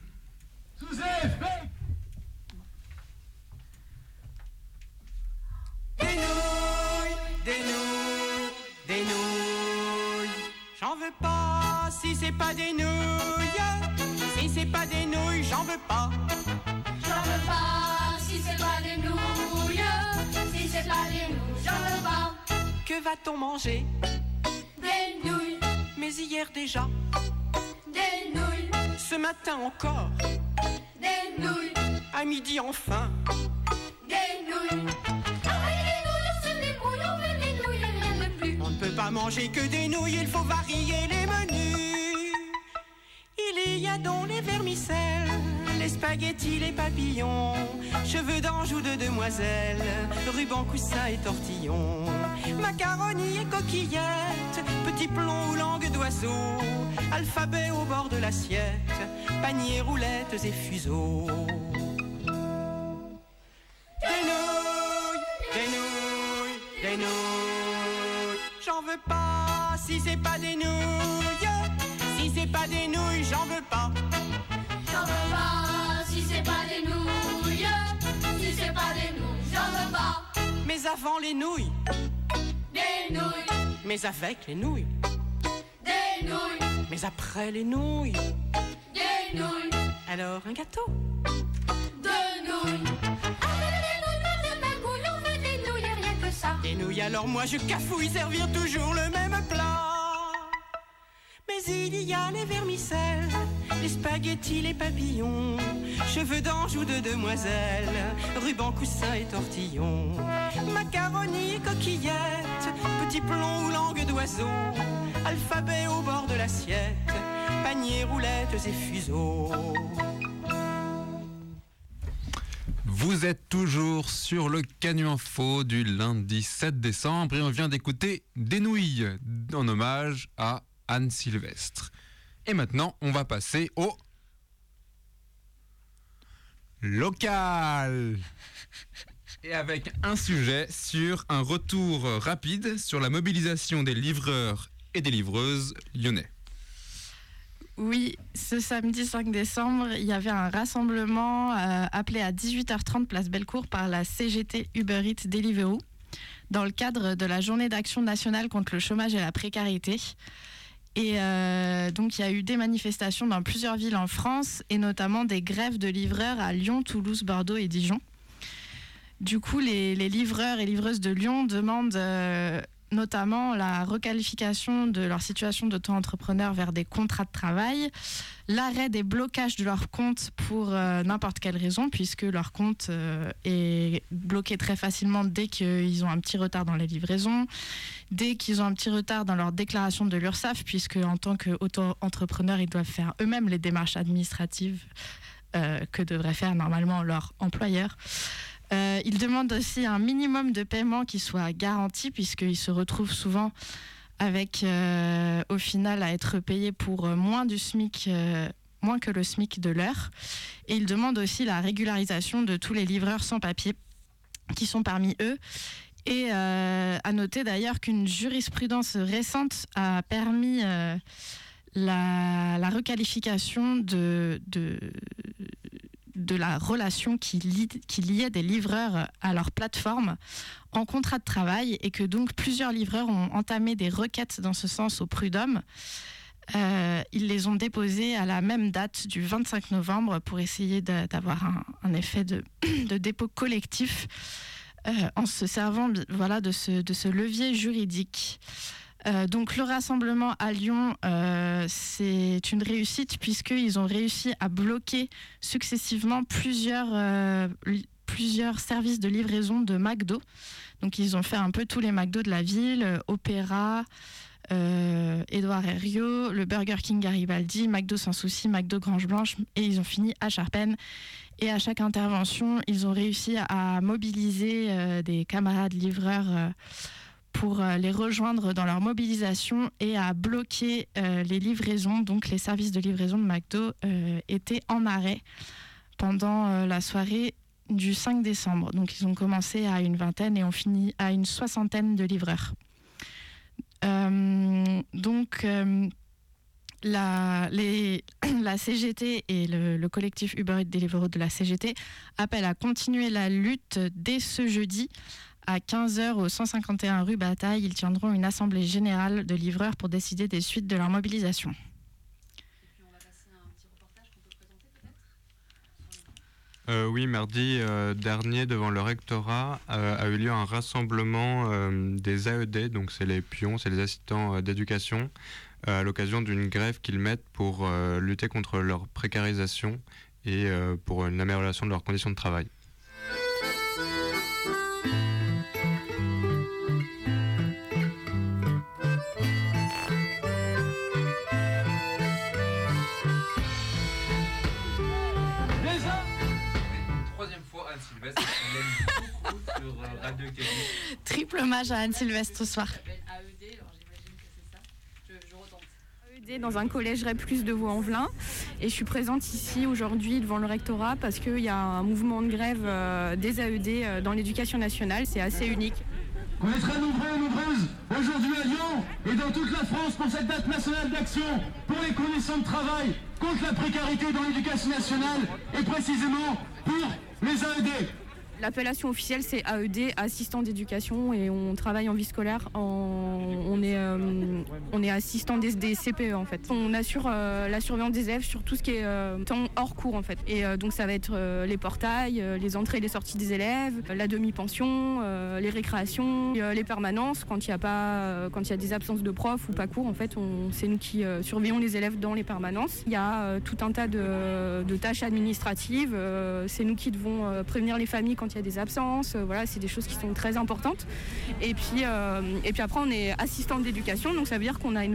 Des nouilles, j'en veux pas si c'est pas des nouilles. Si c'est pas des nouilles, j'en veux pas. J'en veux pas si c'est pas des nouilles. Si c'est pas des nouilles, j'en veux pas. Que va-t-on manger? Des nouilles. Mais hier déjà. Des nouilles. Ce matin encore. Des nouilles. À midi enfin. Des nouilles. On ne peut pas manger que des nouilles, il faut varier les menus. Il y a donc les vermicelles, les spaghettis, les papillons, cheveux d'ange ou de demoiselle, ruban, coussin et tortillon, macaroni et coquillettes, petits plombs ou langue d'oiseau, alphabet au bord de l'assiette, paniers, roulettes et fuseaux. Des nouilles, des nouilles, des nouilles. J'en veux pas si c'est pas des nouilles. Si c'est pas des nouilles, j'en veux pas. J'en veux pas si c'est pas des nouilles. Si c'est pas des nouilles, j'en veux pas. Mais avant les nouilles. Des nouilles. Mais avec les nouilles. Des nouilles. Mais après les nouilles. Des nouilles. Alors un gâteau. De nouilles. Des nouilles, alors moi je cafouille servir toujours le même plat. Mais il y a les vermicelles, les spaghettis, les papillons, cheveux d'ange ou de demoiselle, ruban, coussin et tortillon, macaroni et coquillettes, petits plombs ou langue d'oiseau, alphabet au bord de l'assiette, paniers, roulettes et fuseaux. Vous êtes toujours sur le Canu Info du lundi 7 décembre et on vient d'écouter Des nouilles en hommage à Anne Sylvestre. Et maintenant, on va passer au local. Et avec un sujet sur un retour rapide sur la mobilisation des livreurs et des livreuses lyonnais. Oui, ce samedi 5 décembre, il y avait un rassemblement appelé à 18h30 place Bellecour par la CGT Uber Eats Deliveroo dans le cadre de la journée d'action nationale contre le chômage et la précarité. Et donc il y a eu des manifestations dans plusieurs villes en France et notamment des grèves de livreurs à Lyon, Toulouse, Bordeaux et Dijon. Du coup, les livreurs et livreuses de Lyon demandent notamment la requalification de leur situation d'auto-entrepreneur vers des contrats de travail, l'arrêt des blocages de leur compte pour n'importe quelle raison, puisque leur compte est bloqué très facilement dès qu'ils ont un petit retard dans les livraisons, dès qu'ils ont un petit retard dans leur déclaration de l'URSSAF, puisque en tant qu'auto-entrepreneur, ils doivent faire eux-mêmes les démarches administratives que devrait faire normalement leur employeur. Ils demandent aussi un minimum de paiement qui soit garanti, puisqu'ils se retrouvent souvent avec, au final, à être payés pour moins que le SMIC de l'heure. Et ils demandent aussi la régularisation de tous les livreurs sans papier qui sont parmi eux. Et à noter d'ailleurs qu'une jurisprudence récente a permis la requalification de la relation qui liait des livreurs à leur plateforme en contrat de travail, et que donc plusieurs livreurs ont entamé des requêtes dans ce sens au prud'homme. Ils les ont déposées à la même date du 25 novembre pour essayer d'avoir un effet de dépôt collectif en se servant de ce levier juridique. Donc le rassemblement à Lyon, c'est une réussite puisqu'ils ont réussi à bloquer successivement plusieurs services de livraison de McDo. Donc ils ont fait un peu tous les McDo de la ville, Opéra, Édouard Herriot, le Burger King Garibaldi, McDo Sans Souci, McDo Grange Blanche, et ils ont fini à Charpennes. Et à chaque intervention, ils ont réussi à mobiliser des camarades livreurs pour les rejoindre dans leur mobilisation et à bloquer les livraisons. Donc les services de livraison de McDo étaient en arrêt pendant la soirée du 5 décembre. Donc ils ont commencé à une vingtaine et ont fini à une soixantaine de livreurs. La CGT et le collectif Uber Eats Deliveroo de la CGT appellent à continuer la lutte dès ce jeudi. À 15h au 151 rue Bataille, ils tiendront une assemblée générale de livreurs pour décider des suites de leur mobilisation. Oui, mardi dernier, devant le rectorat, a eu lieu un rassemblement des AED, donc c'est les pions, c'est les assistants d'éducation, à l'occasion d'une grève qu'ils mettent pour lutter contre leur précarisation et pour une amélioration de leurs conditions de travail. Triple hommage à Anne-Sylvestre ce soir. AED dans un collège REP+ de Vaux-en-Velin et je suis présente ici aujourd'hui devant le rectorat parce qu'il y a un mouvement de grève des AED dans l'éducation nationale, c'est assez unique. On est très nombreux et nombreuses aujourd'hui à Lyon et dans toute la France pour cette date nationale d'action pour les conditions de travail, contre la précarité dans l'éducation nationale et précisément pour les AED. L'appellation officielle c'est AED, assistant d'éducation, et on travaille en vie scolaire, on est assistant des CPE en fait. On assure la surveillance des élèves sur tout ce qui est temps hors cours en fait. Et donc ça va être les portails, les entrées et les sorties des élèves, la demi-pension, les récréations, les permanences quand il y a des absences de profs ou pas cours en fait, c'est nous qui surveillons les élèves dans les permanences. Il y a tout un tas de tâches administratives, c'est nous qui devons prévenir les familles quand il y a des absences, voilà, c'est des choses qui sont très importantes. Et puis après on est assistante d'éducation, donc ça veut dire qu'on a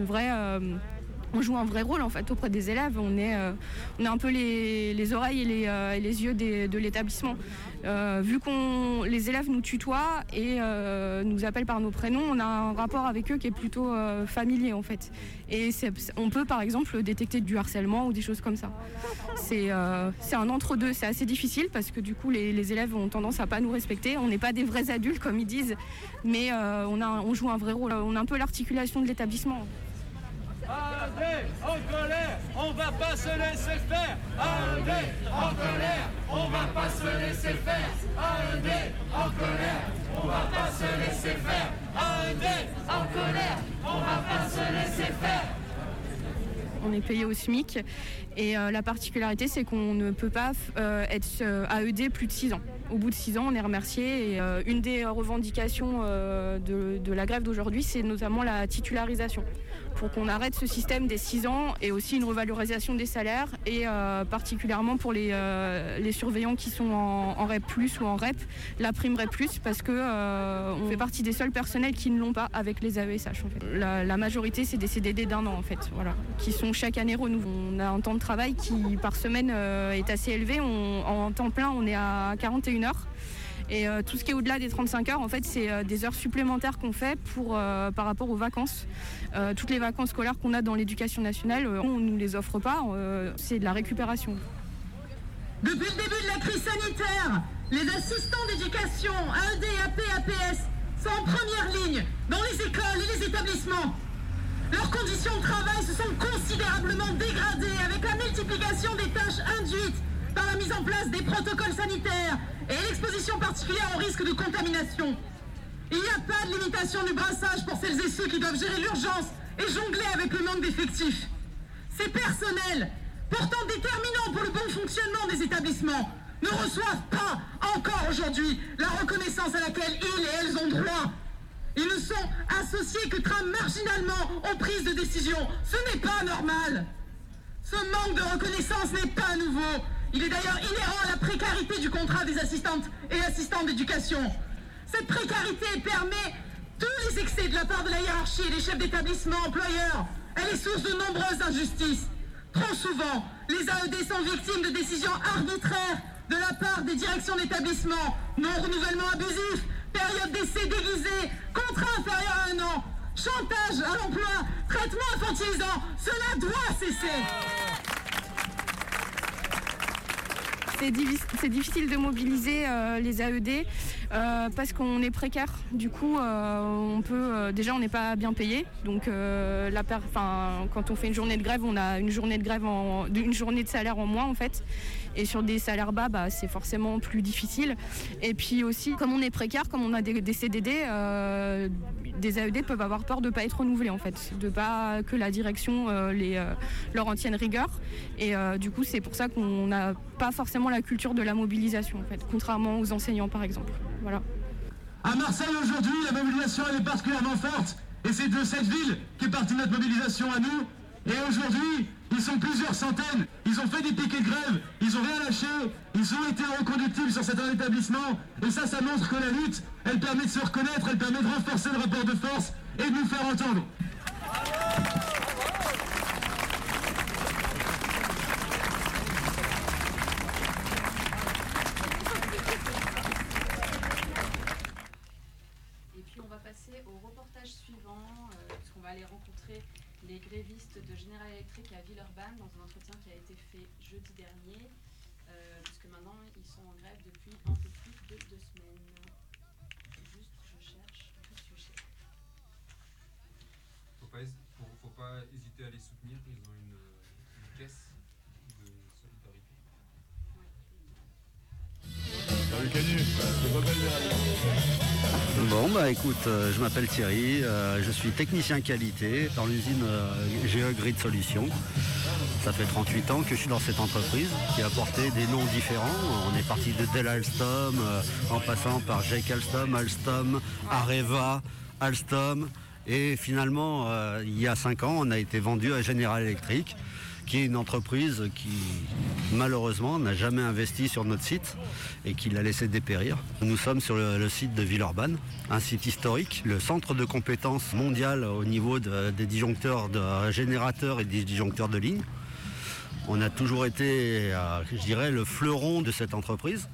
on joue un vrai rôle en fait auprès des élèves. On est un peu les oreilles et les yeux de l'établissement. Vu qu'on les élèves nous tutoient et nous appellent par nos prénoms, on a un rapport avec eux qui est plutôt familier en fait. Et on peut par exemple détecter du harcèlement ou des choses comme ça. C'est un entre-deux, c'est assez difficile parce que du coup les élèves ont tendance à pas nous respecter. On n'est pas des vrais adultes comme ils disent, mais on joue un vrai rôle. On a un peu l'articulation de l'établissement. AED en colère, on va pas se laisser faire. AED en colère, on va pas se laisser faire. AED en colère, on va pas se laisser faire. AED en colère, on va pas se laisser faire. On est payé au SMIC et la particularité c'est qu'on ne peut pas être AED plus de 6 ans. Au bout de 6 ans on est remercié et une des revendications de la grève d'aujourd'hui c'est notamment la titularisation. Pour qu'on arrête ce système des 6 ans et aussi une revalorisation des salaires et particulièrement pour les surveillants qui sont en REP+ ou en REP, la prime REP+, parce que on fait partie des seuls personnels qui ne l'ont pas avec les AESH en fait. La majorité c'est des CDD d'1 an en fait, voilà, qui sont chaque année renouvelés. On a un temps de travail qui par semaine est assez élevé, en temps plein on est à 41 heures. Et tout ce qui est au-delà des 35 heures, en fait, c'est des heures supplémentaires qu'on fait par rapport aux vacances. Toutes les vacances scolaires qu'on a dans l'éducation nationale, on ne nous les offre pas, c'est de la récupération. Depuis le début de la crise sanitaire, les assistants d'éducation, AED, AP, APS, sont en première ligne dans les écoles et les établissements. Leurs conditions de travail se sont considérablement dégradées avec la multiplication des tâches induites par la mise en place des protocoles sanitaires et l'exposition particulière au risque de contamination. Il n'y a pas de limitation du brassage pour celles et ceux qui doivent gérer l'urgence et jongler avec le manque d'effectifs. Ces personnels, pourtant déterminants pour le bon fonctionnement des établissements, ne reçoivent pas, encore aujourd'hui, la reconnaissance à laquelle ils et elles ont droit. Ils ne sont associés que très marginalement aux prises de décision. Ce n'est pas normal. Ce manque de reconnaissance n'est pas nouveau. Il est d'ailleurs inhérent à la précarité du contrat des assistantes et assistants d'éducation. Cette précarité permet tous les excès de la part de la hiérarchie et des chefs d'établissement employeurs. Elle est source de nombreuses injustices. Trop souvent, les AED sont victimes de décisions arbitraires de la part des directions d'établissement, non-renouvellement abusif, période d'essai déguisée, contrat inférieur à 1 an, chantage à l'emploi, traitement infantilisant. Cela doit cesser. C'est difficile de mobiliser les AED Parce qu'on est précaire. Du coup, on n'est pas bien payé. Donc, quand on fait une journée de grève, on a une journée de salaire en moins en fait. Et sur des salaires bas, c'est forcément plus difficile. Et puis aussi, comme on est précaire, comme on a des CDD, des AED peuvent avoir peur de ne pas être renouvelés en fait, de pas que la direction leur en tienne rigueur. Et du coup, c'est pour ça qu'on n'a pas forcément la culture de la mobilisation en fait, contrairement aux enseignants par exemple. Voilà. À Marseille aujourd'hui, la mobilisation elle est particulièrement forte. Et c'est de cette ville qu'est partie notre mobilisation à nous. Et aujourd'hui, ils sont plusieurs centaines. Ils ont fait des piquets de grève, ils ont rien lâché, ils ont été reconductibles sur certains établissements. Et ça montre que la lutte, elle permet de se reconnaître, elle permet de renforcer le rapport de force et de nous faire entendre. Et puis on va passer au reportage suivant, puisqu'on va aller rencontrer les grévistes de General Electric à Villeurbanne dans un entretien qui a été fait jeudi dernier, puisque maintenant ils sont en grève depuis un peu plus de 2 semaines. Juste, je cherche le sujet. Faut pas hésiter à les soutenir, ils ont une caisse de solidarité. Salut Canu, c'est pas belle. Bon écoute, je m'appelle Thierry, je suis technicien qualité dans l'usine GE Grid Solutions. Ça fait 38 ans que je suis dans cette entreprise qui a porté des noms différents. On est parti de Dell Alstom, en passant par Jake Alstom, Alstom, Areva, Alstom. Et finalement, il y a 5 ans, on a été vendu à General Electric, qui est une entreprise qui, malheureusement, n'a jamais investi sur notre site et qui l'a laissé dépérir. Nous sommes sur le site de Villeurbanne, un site historique, le centre de compétences mondial au niveau des disjoncteurs de générateurs et des disjoncteurs de ligne. On a toujours été, je dirais, le fleuron de cette entreprise.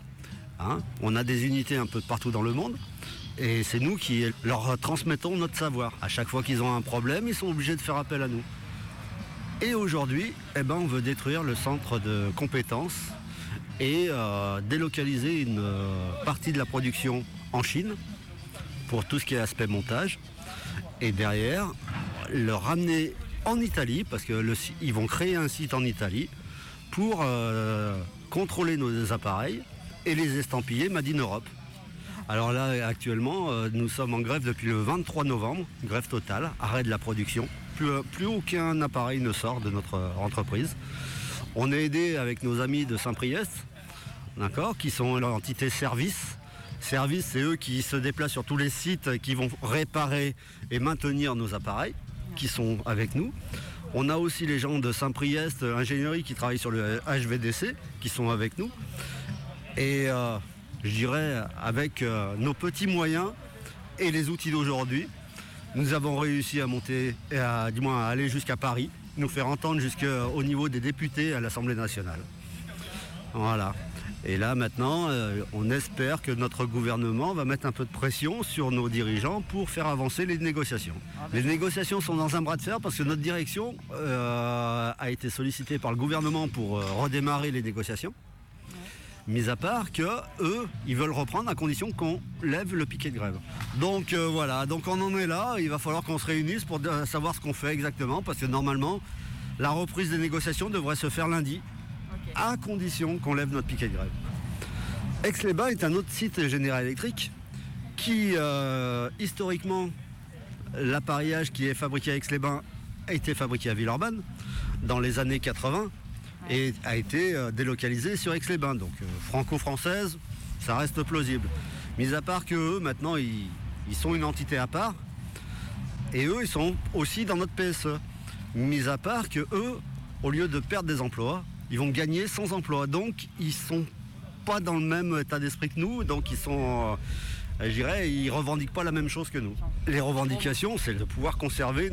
On a des unités un peu partout dans le monde. Et c'est nous qui leur transmettons notre savoir. À chaque fois qu'ils ont un problème, ils sont obligés de faire appel à nous. Et aujourd'hui, on veut détruire le centre de compétences et délocaliser une partie de la production en Chine pour tout ce qui est aspect montage. Et derrière, le ramener en Italie, parce qu'ils vont créer un site en Italie pour contrôler nos appareils et les estampiller Made in Europe. Alors là, actuellement, nous sommes en grève depuis le 23 novembre, grève totale, arrêt de la production. Plus aucun appareil ne sort de notre entreprise. On est aidé avec nos amis de Saint-Priest, d'accord, qui sont l'entité service. Service, c'est eux qui se déplacent sur tous les sites, qui vont réparer et maintenir nos appareils, qui sont avec nous. On a aussi les gens de Saint-Priest, ingénierie, qui travaillent sur le HVDC, qui sont avec nous. Et je dirais, avec nos petits moyens et les outils d'aujourd'hui, nous avons réussi à monter, à aller jusqu'à Paris, nous faire entendre jusqu'au niveau des députés à l'Assemblée nationale. Voilà. Et là maintenant, on espère que notre gouvernement va mettre un peu de pression sur nos dirigeants pour faire avancer les négociations. Les négociations sont dans un bras de fer parce que notre direction a été sollicitée par le gouvernement pour redémarrer les négociations. Mis à part que eux, ils veulent reprendre à condition qu'on lève le piquet de grève. Donc voilà, donc on en est là, il va falloir qu'on se réunisse pour savoir ce qu'on fait exactement, parce que normalement, la reprise des négociations devrait se faire lundi, à condition qu'on lève notre piquet de grève. Aix-les-Bains est un autre site General Electric qui, historiquement, l'appareillage qui est fabriqué à Aix-les-Bains a été fabriqué à Villeurbanne dans les années 80. Et a été délocalisé sur Aix-les-Bains. Donc franco-française, ça reste plausible. Mis à part qu'eux, maintenant, ils sont une entité à part. Et eux, ils sont aussi dans notre PSE. Mis à part qu'eux, au lieu de perdre des emplois, ils vont gagner 100 emplois. Donc, ils ne sont pas dans le même état d'esprit que nous. Donc, ils sont... je dirais, ils ne revendiquent pas la même chose que nous. Les revendications, c'est de pouvoir conserver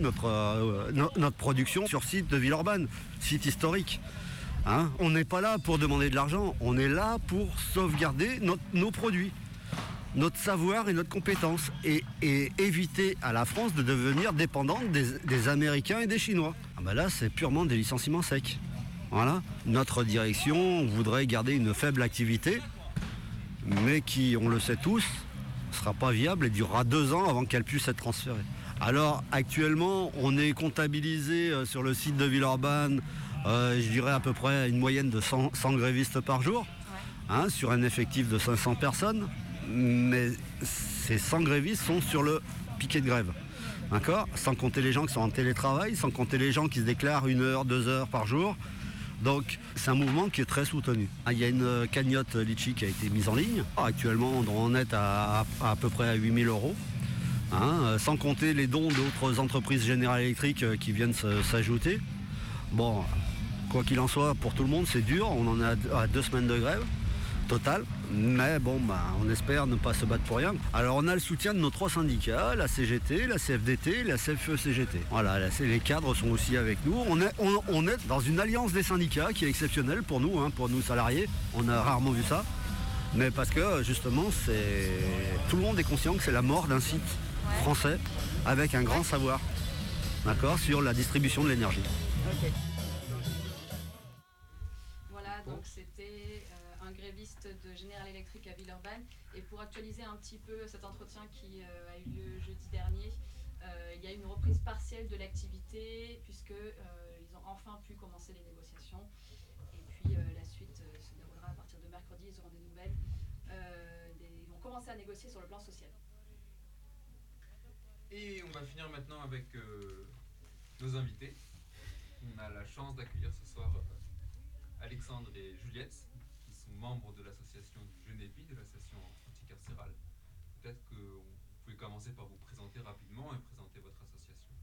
notre production sur site de Villeurbanne, site historique. On n'est pas là pour demander de l'argent, on est là pour sauvegarder nos produits, notre savoir et notre compétence et éviter à la France de devenir dépendante des Américains et des Chinois. Là, c'est purement des licenciements secs. Voilà. Notre direction voudrait garder une faible activité, mais qui, on le sait tous, ne sera pas viable et durera 2 ans avant qu'elle puisse être transférée. Alors actuellement, on est comptabilisé sur le site de Villeurbanne, je dirais à peu près une moyenne de 100 grévistes par jour, sur un effectif de 500 personnes. Mais ces 100 grévistes sont sur le piquet de grève. D'accord ? Sans compter les gens qui sont en télétravail, sans compter les gens qui se déclarent 1 heure, 2 heures par jour. Donc c'est un mouvement qui est très soutenu. Il y a une cagnotte Litchi qui a été mise en ligne. Actuellement, on doit en être à peu près à 8 000 €. Sans compter les dons d'autres entreprises General Electric qui viennent s'ajouter. Bon, quoi qu'il en soit, pour tout le monde, c'est dur. On en est à 2 semaines de grève totale. Mais bon, on espère ne pas se battre pour rien. Alors on a le soutien de nos 3 syndicats, la CGT, la CFDT et la CFE-CGT. Voilà, les cadres sont aussi avec nous. On est dans une alliance des syndicats qui est exceptionnelle pour nous salariés. On a rarement vu ça. Mais parce que justement, tout le monde est conscient que c'est la mort d'un site français avec un grand savoir, d'accord, sur la distribution de l'énergie. Okay. Voilà, donc c'était un gréviste de General Electric à Villeurbanne. Et pour actualiser un petit peu cet entretien qui a eu lieu jeudi dernier, il y a une reprise partielle de l'activité puisqu'ils ont enfin pu commencer les négociations. Et puis la suite se déroulera à partir de mercredi, ils auront des nouvelles. Ils vont commencer à négocier sur le plan social. Et on va finir maintenant avec nos invités. On a la chance d'accueillir ce soir Alexandre et Juliette, qui sont membres de l'association du Genepi, de l'association anticarcérale. Peut-être que vous pouvez commencer par vous présenter rapidement et présenter votre association.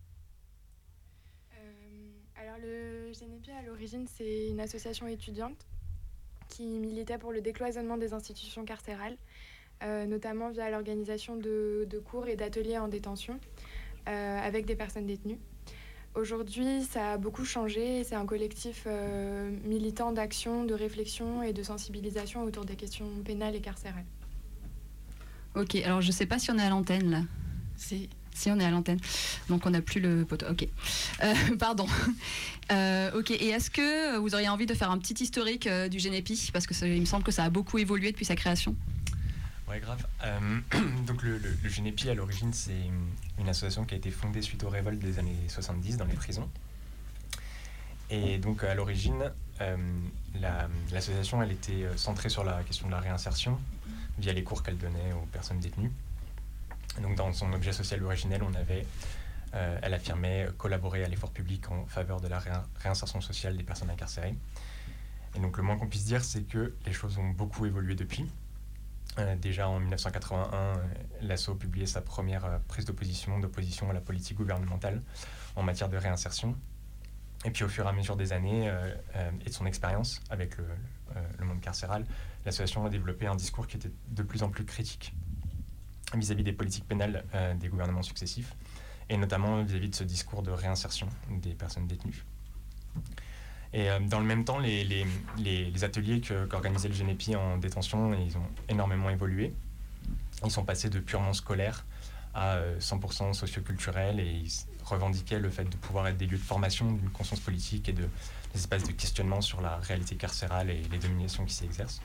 Alors le Genepi, à l'origine, c'est une association étudiante qui militait pour le décloisonnement des institutions carcérales, notamment via l'organisation de cours et d'ateliers en détention avec des personnes détenues. Aujourd'hui, ça a beaucoup changé. C'est un collectif militant d'action, de réflexion et de sensibilisation autour des questions pénales et carcérales. Ok, alors je ne sais pas si on est à l'antenne là. Si, on est à l'antenne. Donc on n'a plus le poteau. Ok. Pardon. Ok, et est-ce que vous auriez envie de faire un petit historique du Genepi ? Parce qu'il me semble que ça a beaucoup évolué depuis sa création. Ouais, grave. Donc le Genepi, à l'origine, c'est une association qui a été fondée suite aux révoltes des années 70 dans les prisons. Et donc à l'origine, l'association, elle était centrée sur la question de la réinsertion via les cours qu'elle donnait aux personnes détenues. Et donc dans son objet social originel, elle affirmait collaborer à l'effort public en faveur de la réinsertion sociale des personnes incarcérées. Et donc le moins qu'on puisse dire, c'est que les choses ont beaucoup évolué depuis. Déjà en 1981, l'ASSO publiait sa première prise d'opposition à la politique gouvernementale en matière de réinsertion. Et puis au fur et à mesure des années et de son expérience avec le monde carcéral, l'association a développé un discours qui était de plus en plus critique vis-à-vis des politiques pénales des gouvernements successifs, et notamment vis-à-vis de ce discours de réinsertion des personnes détenues. Et dans le même temps, les ateliers qu'organisait le Genepi en détention, ils ont énormément évolué. Ils sont passés de purement scolaires à 100% socioculturels, et ils revendiquaient le fait de pouvoir être des lieux de formation d'une conscience politique et des espaces de questionnement sur la réalité carcérale et les dominations qui s'y exercent.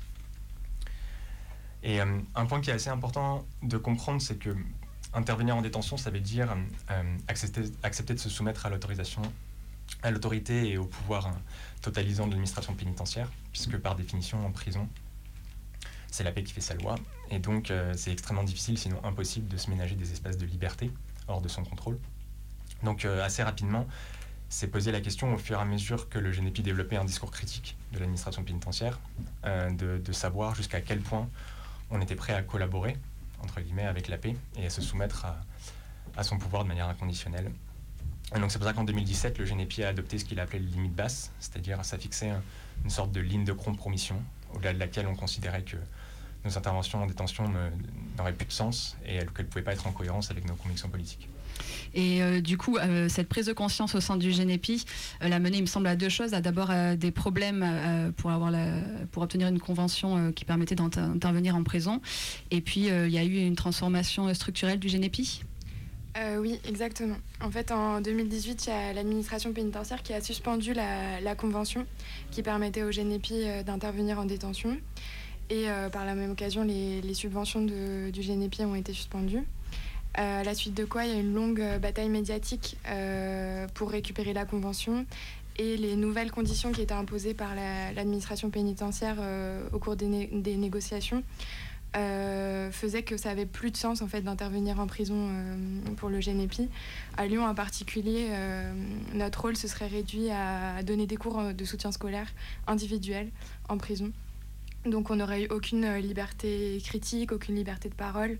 Et un point qui est assez important de comprendre, c'est que intervenir en détention, ça veut dire accepter de se soumettre à l'autorité et au pouvoir totalisant de l'administration pénitentiaire, puisque par définition, en prison, c'est la paix qui fait sa loi. Et donc, c'est extrêmement difficile, sinon impossible, de se ménager des espaces de liberté hors de son contrôle. Donc, assez rapidement, s'est posé la question, au fur et à mesure que le Genepi développait un discours critique de l'administration pénitentiaire, de savoir jusqu'à quel point on était prêt à collaborer, entre guillemets, avec la paix et à se soumettre à son pouvoir de manière inconditionnelle. Et donc c'est pour ça qu'en 2017, le Genepi a adopté ce qu'il a appelé les limites basses, c'est-à-dire ça fixait une sorte de ligne de compromission, au-delà de laquelle on considérait que nos interventions en détention n'auraient plus de sens et qu'elles ne pouvaient pas être en cohérence avec nos convictions politiques. Et du coup, cette prise de conscience au sein du Genepi l'a menée, il me semble, à 2 choses. D'abord, des problèmes pour obtenir une convention qui permettait d'intervenir en prison. Et puis, il y a eu une transformation structurelle du Genepi. Oui, exactement. En fait, en 2018, il y a l'administration pénitentiaire qui a suspendu la convention qui permettait au Genepi d'intervenir en détention. Et par la même occasion, les subventions du GNEPI ont été suspendues. À la suite de quoi, il y a une longue bataille médiatique pour récupérer la convention. Et les nouvelles conditions qui étaient imposées par l'administration pénitentiaire au cours des négociations faisaient que ça avait plus de sens en fait d'intervenir en prison pour le GNEPI. À Lyon en particulier, notre rôle se serait réduit à donner des cours de soutien scolaire individuel en prison. Donc on n'aurait eu aucune liberté critique, aucune liberté de parole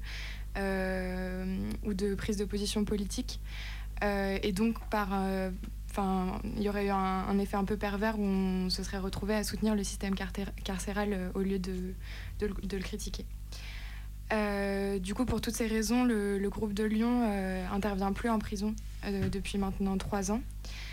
ou de prise de position politique. Et donc il y aurait eu un effet un peu pervers où on se serait retrouvé à soutenir le système carcéral au lieu de le critiquer. Du coup, pour toutes ces raisons, le groupe de Lyon intervient plus en prison depuis maintenant 3 ans.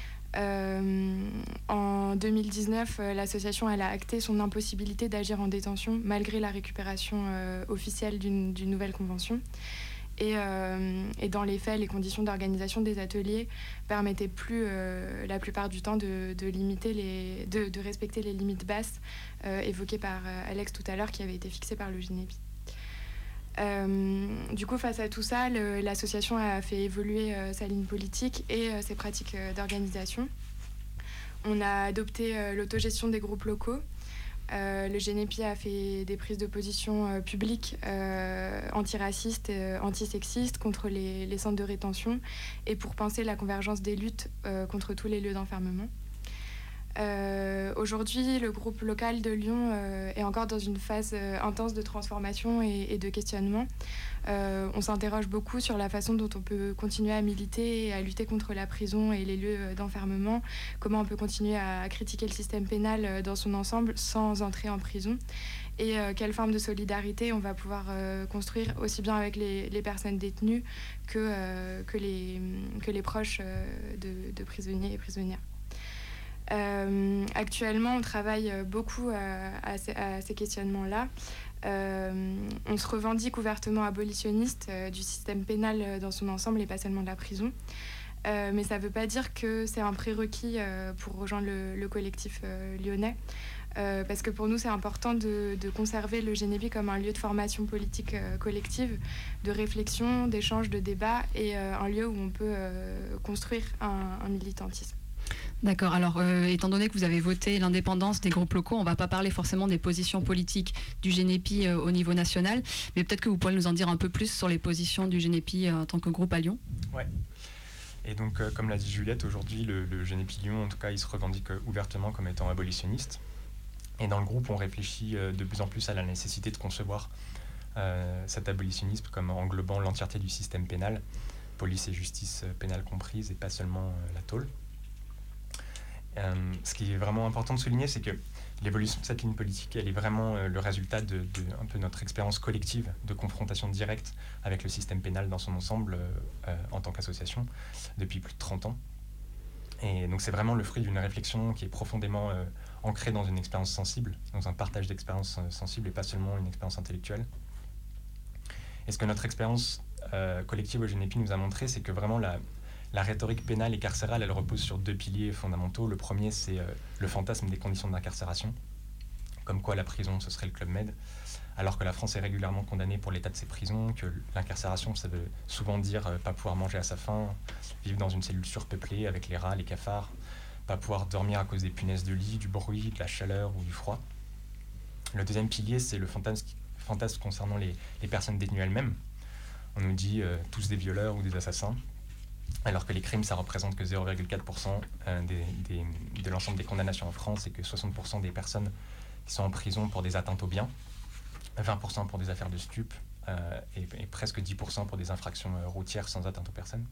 En 2019, l'association elle a acté son impossibilité d'agir en détention malgré la récupération officielle d'une nouvelle convention. Et dans les faits, les conditions d'organisation des ateliers permettaient plus la plupart du temps de respecter les limites basses évoquées par Alex tout à l'heure, qui avaient été fixées par le GNEPI. Du coup, face à tout ça, l'association a fait évoluer sa ligne politique et ses pratiques d'organisation. On a adopté l'autogestion des groupes locaux. Le GNEPI a fait des prises de position publiques antiracistes, antisexistes contre les centres de rétention et pour penser la convergence des luttes contre tous les lieux d'enfermement. Aujourd'hui, le groupe local de Lyon est encore dans une phase intense de transformation et de questionnement. On s'interroge beaucoup sur la façon dont on peut continuer à militer et à lutter contre la prison et les lieux d'enfermement, comment on peut continuer à critiquer le système pénal dans son ensemble sans entrer en prison, et quelle forme de solidarité on va pouvoir construire aussi bien avec les personnes détenues que les proches de prisonniers et prisonnières. Actuellement, on travaille beaucoup à ces questionnements-là. On se revendique ouvertement abolitionniste du système pénal dans son ensemble et pas seulement de la prison. Mais ça ne veut pas dire que c'est un prérequis pour rejoindre le collectif lyonnais. Parce que pour nous, c'est important de conserver le GNEPI comme un lieu de formation politique collective, de réflexion, d'échange, de débat, et un lieu où on peut construire un militantisme. D'accord. Alors, étant donné que vous avez voté l'indépendance des groupes locaux, on ne va pas parler forcément des positions politiques du GNEPI au niveau national, mais peut-être que vous pourrez nous en dire un peu plus sur les positions du GNEPI en tant que groupe à Lyon. Ouais. Et donc, comme l'a dit Juliette, aujourd'hui, le GNEPI Lyon, en tout cas, il se revendique ouvertement comme étant abolitionniste. Et dans le groupe, on réfléchit de plus en plus à la nécessité de concevoir cet abolitionnisme comme englobant l'entièreté du système pénal, police et justice pénale comprises, et pas seulement la tôle. Ce qui est vraiment important de souligner, c'est que l'évolution de cette ligne politique, elle est vraiment le résultat de un peu notre expérience collective de confrontation directe avec le système pénal dans son ensemble en tant qu'association depuis plus de 30 ans. Et donc c'est vraiment le fruit d'une réflexion qui est profondément ancrée dans une expérience sensible, dans un partage d'expériences sensibles et pas seulement une expérience intellectuelle. Et ce que notre expérience collective au GNEPI nous a montré, c'est que vraiment la rhétorique pénale et carcérale, elle repose sur 2 piliers fondamentaux. Le premier, c'est le fantasme des conditions d'incarcération, comme quoi la prison, ce serait le Club Med, alors que la France est régulièrement condamnée pour l'état de ses prisons, que l'incarcération, ça veut souvent dire pas pouvoir manger à sa faim, vivre dans une cellule surpeuplée avec les rats, les cafards, pas pouvoir dormir à cause des punaises de lit, du bruit, de la chaleur ou du froid. Le deuxième pilier, c'est le fantasme concernant les personnes détenues elles-mêmes. On nous dit tous des violeurs ou des assassins, alors que les crimes, ça représente que 0,4% de l'ensemble des condamnations en France, et que 60% des personnes qui sont en prison pour des atteintes aux biens, 20% pour des affaires de stupes et presque 10% pour des infractions routières sans atteinte aux personnes.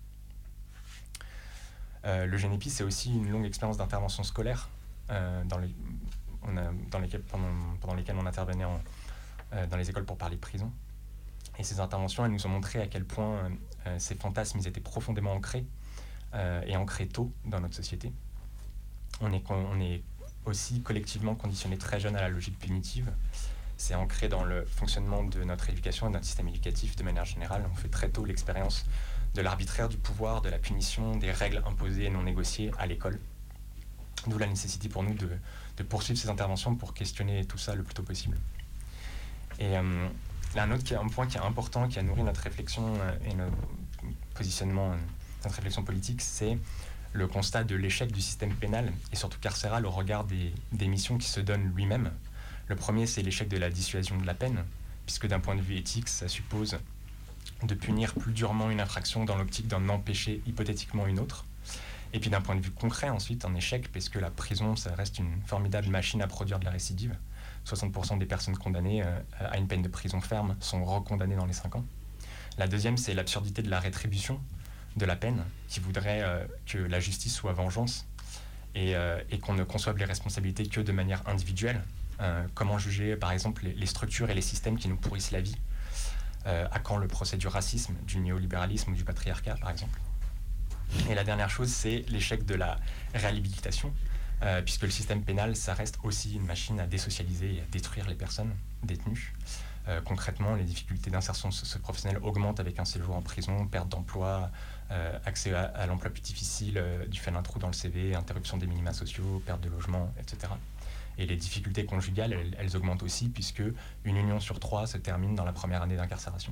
Le GNEPI, c'est aussi une longue expérience d'intervention scolaire pendant lesquelles on intervenait dans les écoles pour parler de prison. Et ces interventions, elles nous ont montré à quel point ces fantasmes, ils étaient profondément ancrés et ancrés tôt dans notre société. On est aussi collectivement conditionné très jeune à la logique punitive. C'est ancré dans le fonctionnement de notre éducation et de notre système éducatif de manière générale. On fait très tôt l'expérience de l'arbitraire du pouvoir, de la punition, des règles imposées et non négociées à l'école. D'où la nécessité pour nous de poursuivre ces interventions pour questionner tout ça le plus tôt possible. Et là, un point qui est important, qui a nourri notre réflexion et notre positionnement, notre réflexion politique, c'est le constat de l'échec du système pénal et surtout carcéral au regard des missions qu'il se donne lui-même. Le premier, c'est l'échec de la dissuasion de la peine, puisque d'un point de vue éthique, ça suppose de punir plus durement une infraction dans l'optique d'en empêcher hypothétiquement une autre. Et puis d'un point de vue concret, ensuite, un échec, parce que la prison, ça reste une formidable machine à produire de la récidive. 60% des personnes condamnées à une peine de prison ferme sont recondamnées dans les 5 ans. La deuxième, c'est l'absurdité de la rétribution de la peine, qui voudrait que la justice soit vengeance et qu'on ne conçoive les responsabilités que de manière individuelle. Comment juger, par exemple, les structures et les systèmes qui nous pourrissent la vie? À quand le procès du racisme, du néolibéralisme ou du patriarcat, par exemple? Et la dernière chose, c'est l'échec de la réhabilitation, puisque le système pénal, ça reste aussi une machine à désocialiser et à détruire les personnes détenues. Concrètement, les difficultés d'insertion socio-professionnelle augmentent avec un séjour en prison, perte d'emploi, accès à l'emploi plus difficile, du fait d'un trou dans le CV, interruption des minima sociaux, perte de logement, etc. Et les difficultés conjugales, elles augmentent aussi, puisque une union sur 3 se termine dans la première année d'incarcération.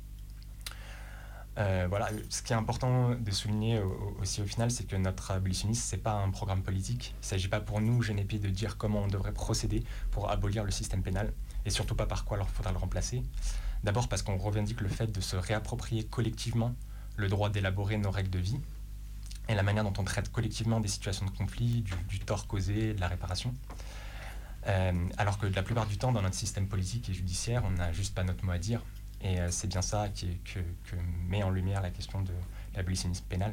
Voilà, ce qui est important de souligner aussi au final, c'est que notre abolitionnisme, c'est pas un programme politique. Il ne s'agit pas pour nous, GNP, de dire comment on devrait procéder pour abolir le système pénal, et surtout pas par quoi il faudra le remplacer. D'abord parce qu'on revendique le fait de se réapproprier collectivement le droit d'élaborer nos règles de vie, et la manière dont on traite collectivement des situations de conflit, du tort causé, de la réparation. Alors que la plupart du temps, dans notre système politique et judiciaire, on n'a juste pas notre mot à dire. Et c'est bien ça que met en lumière la question de l'abolitionnisme pénal.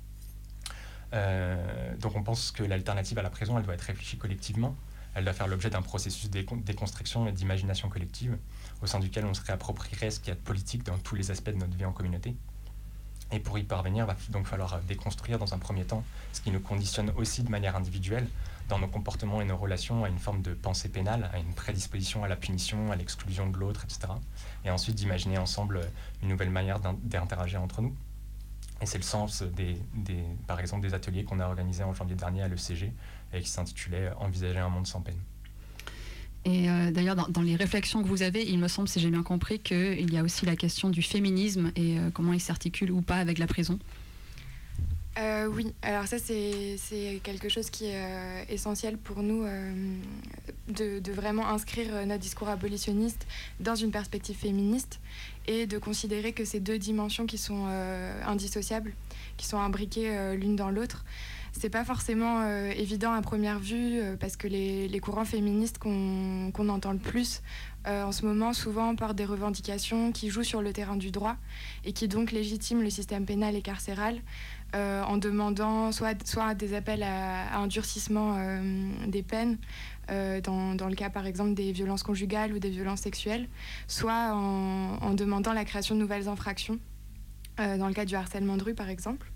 Donc on pense que l'alternative à la prison, elle doit être réfléchie collectivement. Elle doit faire l'objet d'un processus de déconstruction et d'imagination collective, au sein duquel on se réapproprierait ce qu'il y a de politique dans tous les aspects de notre vie en communauté. Et pour y parvenir, il va donc falloir déconstruire dans un premier temps ce qui nous conditionne aussi de manière individuelle dans nos comportements et nos relations à une forme de pensée pénale, à une prédisposition à la punition, à l'exclusion de l'autre, etc. Et ensuite d'imaginer ensemble une nouvelle manière d'interagir entre nous. Et c'est le sens par exemple, des ateliers qu'on a organisés en janvier dernier à l'ECG et qui s'intitulaient « Envisager un monde sans peine ». Et d'ailleurs, dans les réflexions que vous avez, il me semble, si j'ai bien compris, qu'il y a aussi la question du féminisme et comment il s'articule ou pas avec la prison. Oui, alors ça c'est quelque chose qui est essentiel pour nous, de vraiment inscrire notre discours abolitionniste dans une perspective féministe et de considérer que ces deux dimensions qui sont indissociables, qui sont imbriquées l'une dans l'autre. C'est pas forcément évident à première vue parce que les courants féministes qu'on entend le plus en ce moment souvent portent des revendications qui jouent sur le terrain du droit et qui donc légitiment le système pénal et carcéral en demandant soit des appels à un durcissement des peines dans le cas par exemple des violences conjugales ou des violences sexuelles, soit en demandant la création de nouvelles infractions dans le cas du harcèlement de rue par exemple.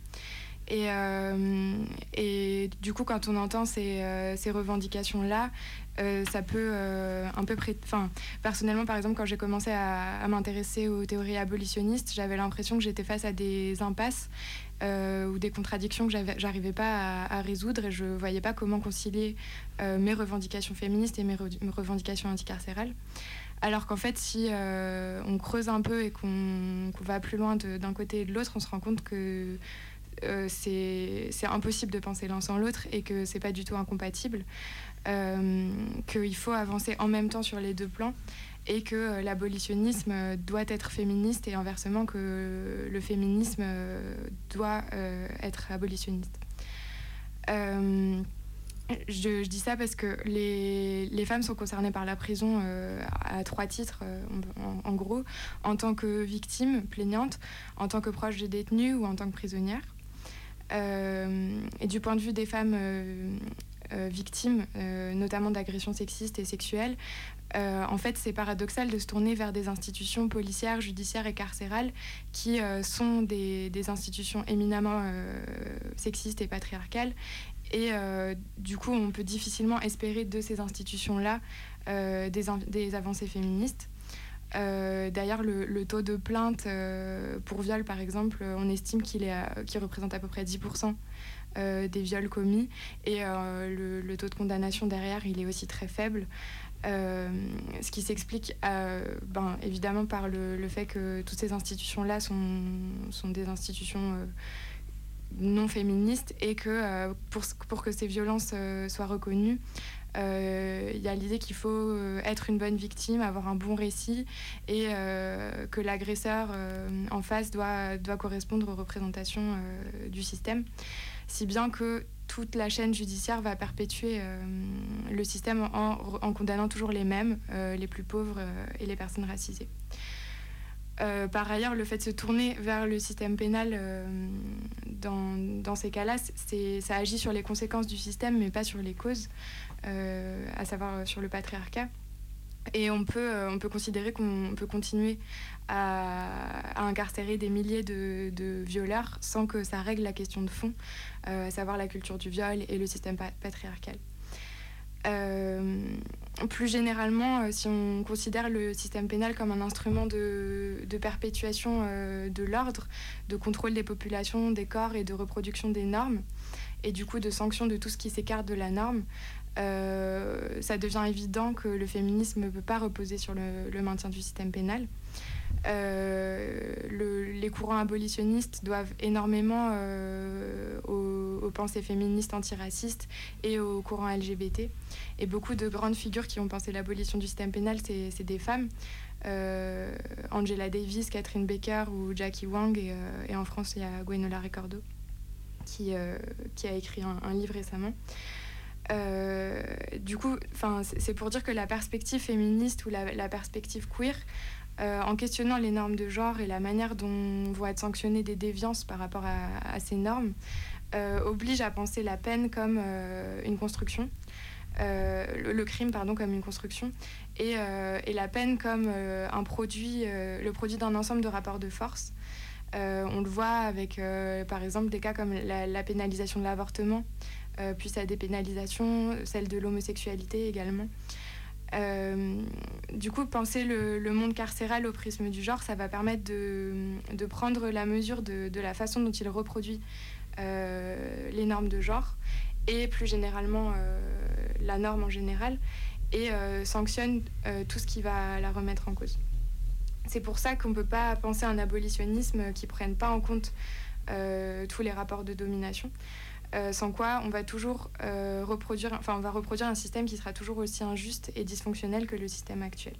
Et du coup, quand on entend ces revendications-là, ça peut un peu... personnellement, par exemple, quand j'ai commencé à m'intéresser aux théories abolitionnistes, j'avais l'impression que j'étais face à des impasses ou des contradictions que j'arrivais pas à résoudre et je voyais pas comment concilier mes revendications féministes et mes revendications anticarcérales. Alors qu'en fait, si on creuse un peu et qu'on va plus loin d'un côté et de l'autre, on se rend compte que c'est impossible de penser l'un sans l'autre et que c'est pas du tout incompatible, qu'il faut avancer en même temps sur les deux plans et que l'abolitionnisme doit être féministe et inversement que le féminisme doit être abolitionniste. Je dis ça parce que les femmes sont concernées par la prison à 3 titres, en gros, en tant que victimes plaignantes, en tant que proches des détenus ou en tant que prisonnières. Et du point de vue des femmes victimes, notamment d'agressions sexistes et sexuelles, en fait, c'est paradoxal de se tourner vers des institutions policières, judiciaires et carcérales qui sont des institutions éminemment sexistes et patriarcales. Et du coup, on peut difficilement espérer de ces institutions-là des avancées féministes. D'ailleurs, le taux de plainte pour viol, par exemple, on estime qu'il représente à peu près 10% des viols commis, et le taux de condamnation derrière, il est aussi très faible. Ce qui s'explique évidemment par le fait que toutes ces institutions-là sont des institutions non féministes, et que pour que ces violences soient reconnues, il y a l'idée qu'il faut être une bonne victime, avoir un bon récit, et que l'agresseur en face doit correspondre aux représentations du système, si bien que toute la chaîne judiciaire va perpétuer le système en condamnant toujours les mêmes, les plus pauvres et les personnes racisées. Par ailleurs, le fait de se tourner vers le système pénal dans ces cas-là, ça agit sur les conséquences du système, mais pas sur les causes, à savoir sur le patriarcat. Et on peut considérer qu'on peut continuer à incarcérer des milliers de violeurs sans que ça règle la question de fond, à savoir la culture du viol et le système patriarcal. Plus généralement, si on considère le système pénal comme un instrument de perpétuation de l'ordre, de contrôle des populations, des corps et de reproduction des normes, et du coup de sanction de tout ce qui s'écarte de la norme, ça devient évident que le féminisme ne peut pas reposer sur le maintien du système pénal. Les courants abolitionnistes doivent énormément aux pensées féministes antiracistes et aux courants LGBT. Et beaucoup de grandes figures qui ont pensé l'abolition du système pénal, c'est des femmes. Angela Davis, Catherine Baker ou Jackie Wang. Et en France, il y a Gwenola Ricordo qui a écrit un livre récemment. Du coup, c'est pour dire que la perspective féministe ou la perspective queer, en questionnant les normes de genre et la manière dont vont être sanctionnées des déviances par rapport à ces normes, oblige à penser la peine comme une construction, le crime comme une construction, et la peine comme le produit d'un ensemble de rapports de force. On le voit avec, par exemple, des cas comme la pénalisation de l'avortement, puis sa dépénalisation, celle de l'homosexualité également. Du coup, penser le monde carcéral au prisme du genre, ça va permettre de prendre la mesure de la façon dont il reproduit les normes de genre, et plus généralement la norme en général, et sanctionne tout ce qui va la remettre en cause. C'est pour ça qu'on ne peut pas penser un abolitionnisme qui ne prenne pas en compte tous les rapports de domination, sans quoi on va toujours reproduire un système qui sera toujours aussi injuste et dysfonctionnel que le système actuel.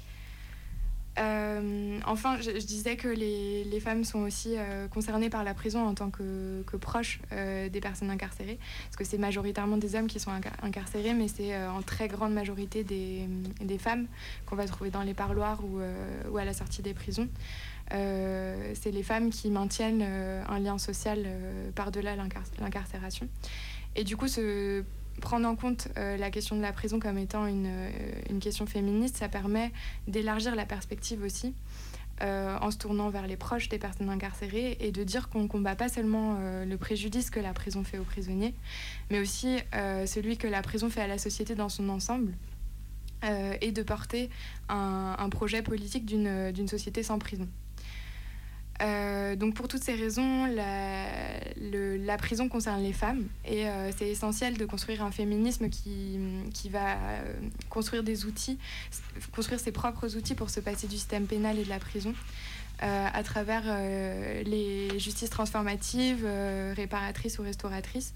Enfin, je disais que les femmes sont aussi concernées par la prison en tant que proches des personnes incarcérées, parce que c'est majoritairement des hommes qui sont incarcérés, mais c'est en très grande majorité des femmes qu'on va trouver dans les parloirs ou à la sortie des prisons. C'est les femmes qui maintiennent un lien social par-delà l'incarcération. Et du coup, prendre en compte la question de la prison comme étant une question féministe, ça permet d'élargir la perspective aussi, en se tournant vers les proches des personnes incarcérées, et de dire qu'on ne combat pas seulement le préjudice que la prison fait aux prisonniers, mais aussi celui que la prison fait à la société dans son ensemble, et de porter un projet politique d'une société sans prison. Donc pour toutes ces raisons, la prison concerne les femmes, et c'est essentiel de construire un féminisme qui va construire des outils, construire ses propres outils pour se passer du système pénal et de la prison, à travers les justices transformatives, réparatrices ou restauratrices,